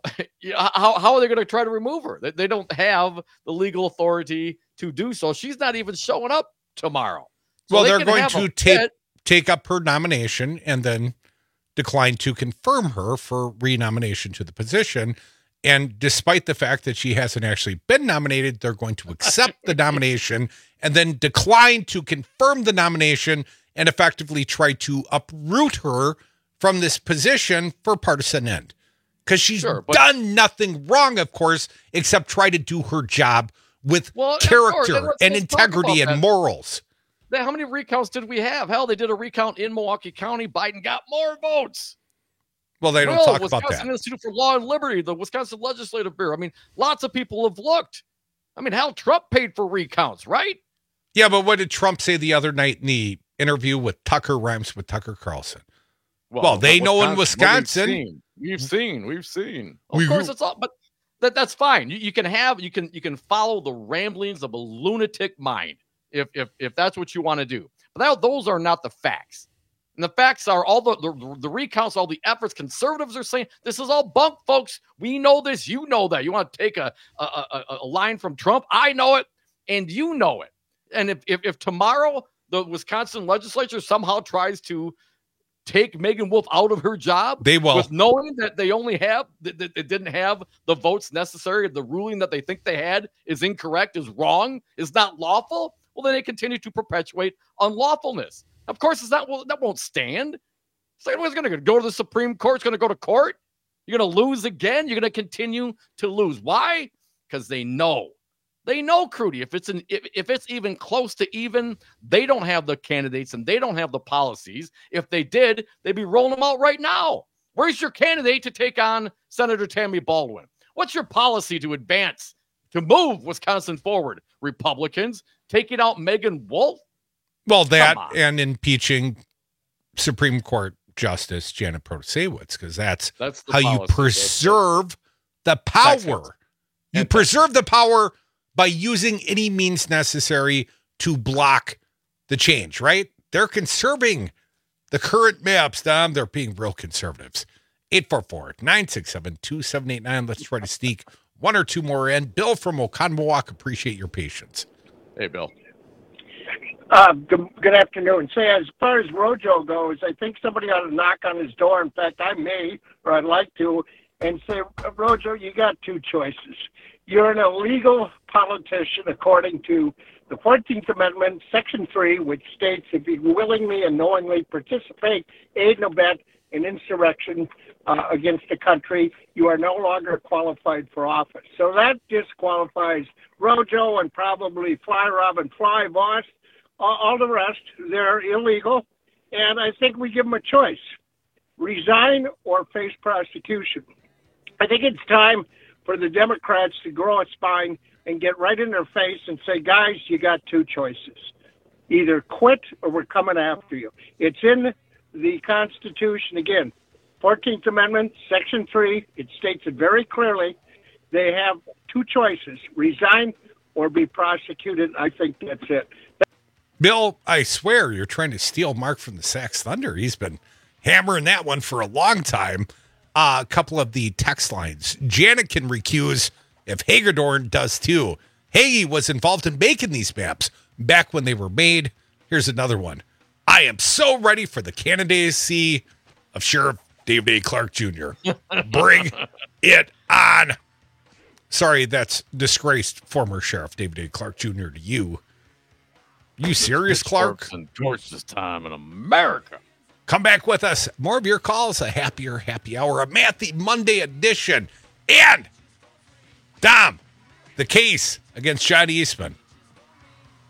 how how are they going to try to remove her? They, they don't have the legal authority to do so. She's not even showing up tomorrow. So well, they they're can going have to a take fit. take up her nomination and then decline to confirm her for renomination to the position. And despite the fact that she hasn't actually been nominated, they're going to accept the nomination and then decline to confirm the nomination and effectively try to uproot her from this position for partisan end. Because she's Sure, but- done nothing wrong, of course, except try to do her job with Well, of course, character and let's- and let's talk integrity about and that. morals. Then How many recounts did we have? Hell, they did a recount in Milwaukee County. Biden got more votes. Well, they don't Well, talk Wisconsin about that. Institute for Law and Liberty, the Wisconsin Legislative Bureau. I mean, lots of people have looked. I mean, hell, Trump paid for recounts, right? Yeah, but what did Trump say the other night in the interview with Tucker Rhymes with Tucker Carlson? Well, they but know in Wisconsin, Wisconsin. We've seen, we've seen, we've seen. Of We- course, it's all, but that that's fine. You, you can have, you can, you can follow the ramblings of a lunatic mind if if if that's what you want to do. But that, those are not the facts. And the facts are all the, the the recounts, all the efforts conservatives are saying. This is all bunk, folks. We know this. You know that. You want to take a a, a, a line from Trump? I know it, and you know it. And if if, if tomorrow the Wisconsin legislature somehow tries to take Megan Wolf out of her job, They will. with knowing that they only have that that they didn't have the votes necessary, the ruling that they think they had is incorrect, is wrong, is not lawful. Well, then they continue to perpetuate unlawfulness. Of course, it's not. Well, that won't stand. So everyone's going to go to the Supreme Court. It's going to go to court. You're going to lose again. You're going to continue to lose. Why? Because they know. They know, Crudy. If it's an if, if it's even close to even, they don't have the candidates and they don't have the policies. If they did, they'd be rolling them out right now. Where's your candidate to take on Senator Tammy Baldwin? What's your policy to advance, to move Wisconsin forward? Republicans taking out Megan Wolf? Well, that Come on. and impeaching Supreme Court Justice Janet Protasewicz, because that's, That's the how you policy. That's preserve the Tax power. cuts. You preserve the power by using any means necessary to block the change, right? They're conserving the current maps, Dom. They're being real conservatives. eight four four, nine six seven, two seven eight nine. Let's try to sneak one or two more in. Bill from Oconomowoc, appreciate your patience. Hey, Bill. Uh, good, good afternoon. Say, as far as Rojo goes, I think somebody ought to knock on his door. In fact, I may, or I'd like to, and say, Rojo, you got two choices. You're an illegal politician according to the fourteenth Amendment, Section three, which states if you willingly and knowingly participate, aid, and abet an insurrection uh, against the country, you are no longer qualified for office. So that disqualifies Rojo and probably Fly Rob and Fly Voss. All, all the rest, they're illegal. And I think we give them a choice. Resign or face prosecution. I think it's time for the Democrats to grow a spine and get right in their face and say, guys, you got two choices. Either quit or we're coming after you. It's in the Constitution, again, fourteenth Amendment, Section three. It states it very clearly. They have two choices, resign or be prosecuted. I think that's it. Bill, I swear you're trying to steal Mark from the Sax Thunder. He's been hammering that one for a long time. Uh, a couple of the text lines. Janet can recuse if Hagedorn does too. Hagee was involved in making these maps back when they were made. Here's another one. I am so ready for the candidacy of Sheriff David A. Clark Junior Bring it on. Sorry, that's disgraced former Sheriff David A. Clark Junior to you. You serious, Clark? And George's time in America. Come back with us. More of your calls, a happier happy hour, a Matthew Monday edition. And, Dom, the case against John Eastman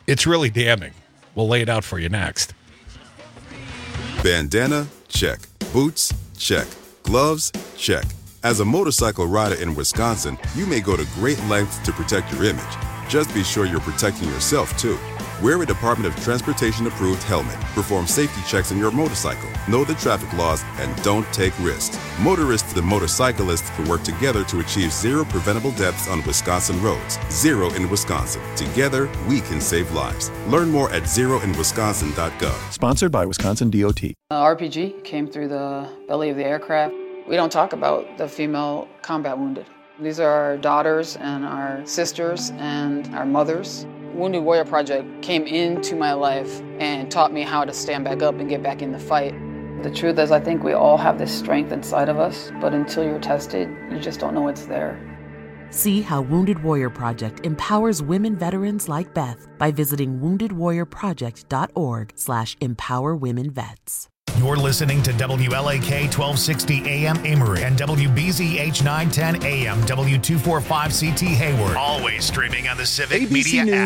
It's really damning. We'll lay it out for you next. Bandana? Check. Boots? Check. Gloves? Check. As a motorcycle rider in Wisconsin, you may go to great lengths to protect your image. Just be sure you're protecting yourself, too. Wear a Department of Transportation-approved helmet. Perform safety checks on your motorcycle. Know the traffic laws and don't take risks. Motorists and motorcyclists can work together to achieve zero preventable deaths on Wisconsin roads. Zero in Wisconsin. Together, we can save lives. Learn more at zero in wisconsin dot gov. Sponsored by Wisconsin D O T. Uh, R P G came through the belly of the aircraft. We don't talk about the female combat wounded. These are our daughters and our sisters and our mothers. Wounded Warrior Project came into my life and taught me how to stand back up and get back in the fight. The truth is, I think we all have this strength inside of us, but until you're tested, you just don't know it's there. See how Wounded Warrior Project empowers women veterans like Beth by visiting wounded warrior project dot org slash empower women vets. You're listening to W L A K twelve sixty A M Amory and W B Z H nine ten A M W two forty-five C T Hayward. Always streaming on the Civic A B C Media News. app.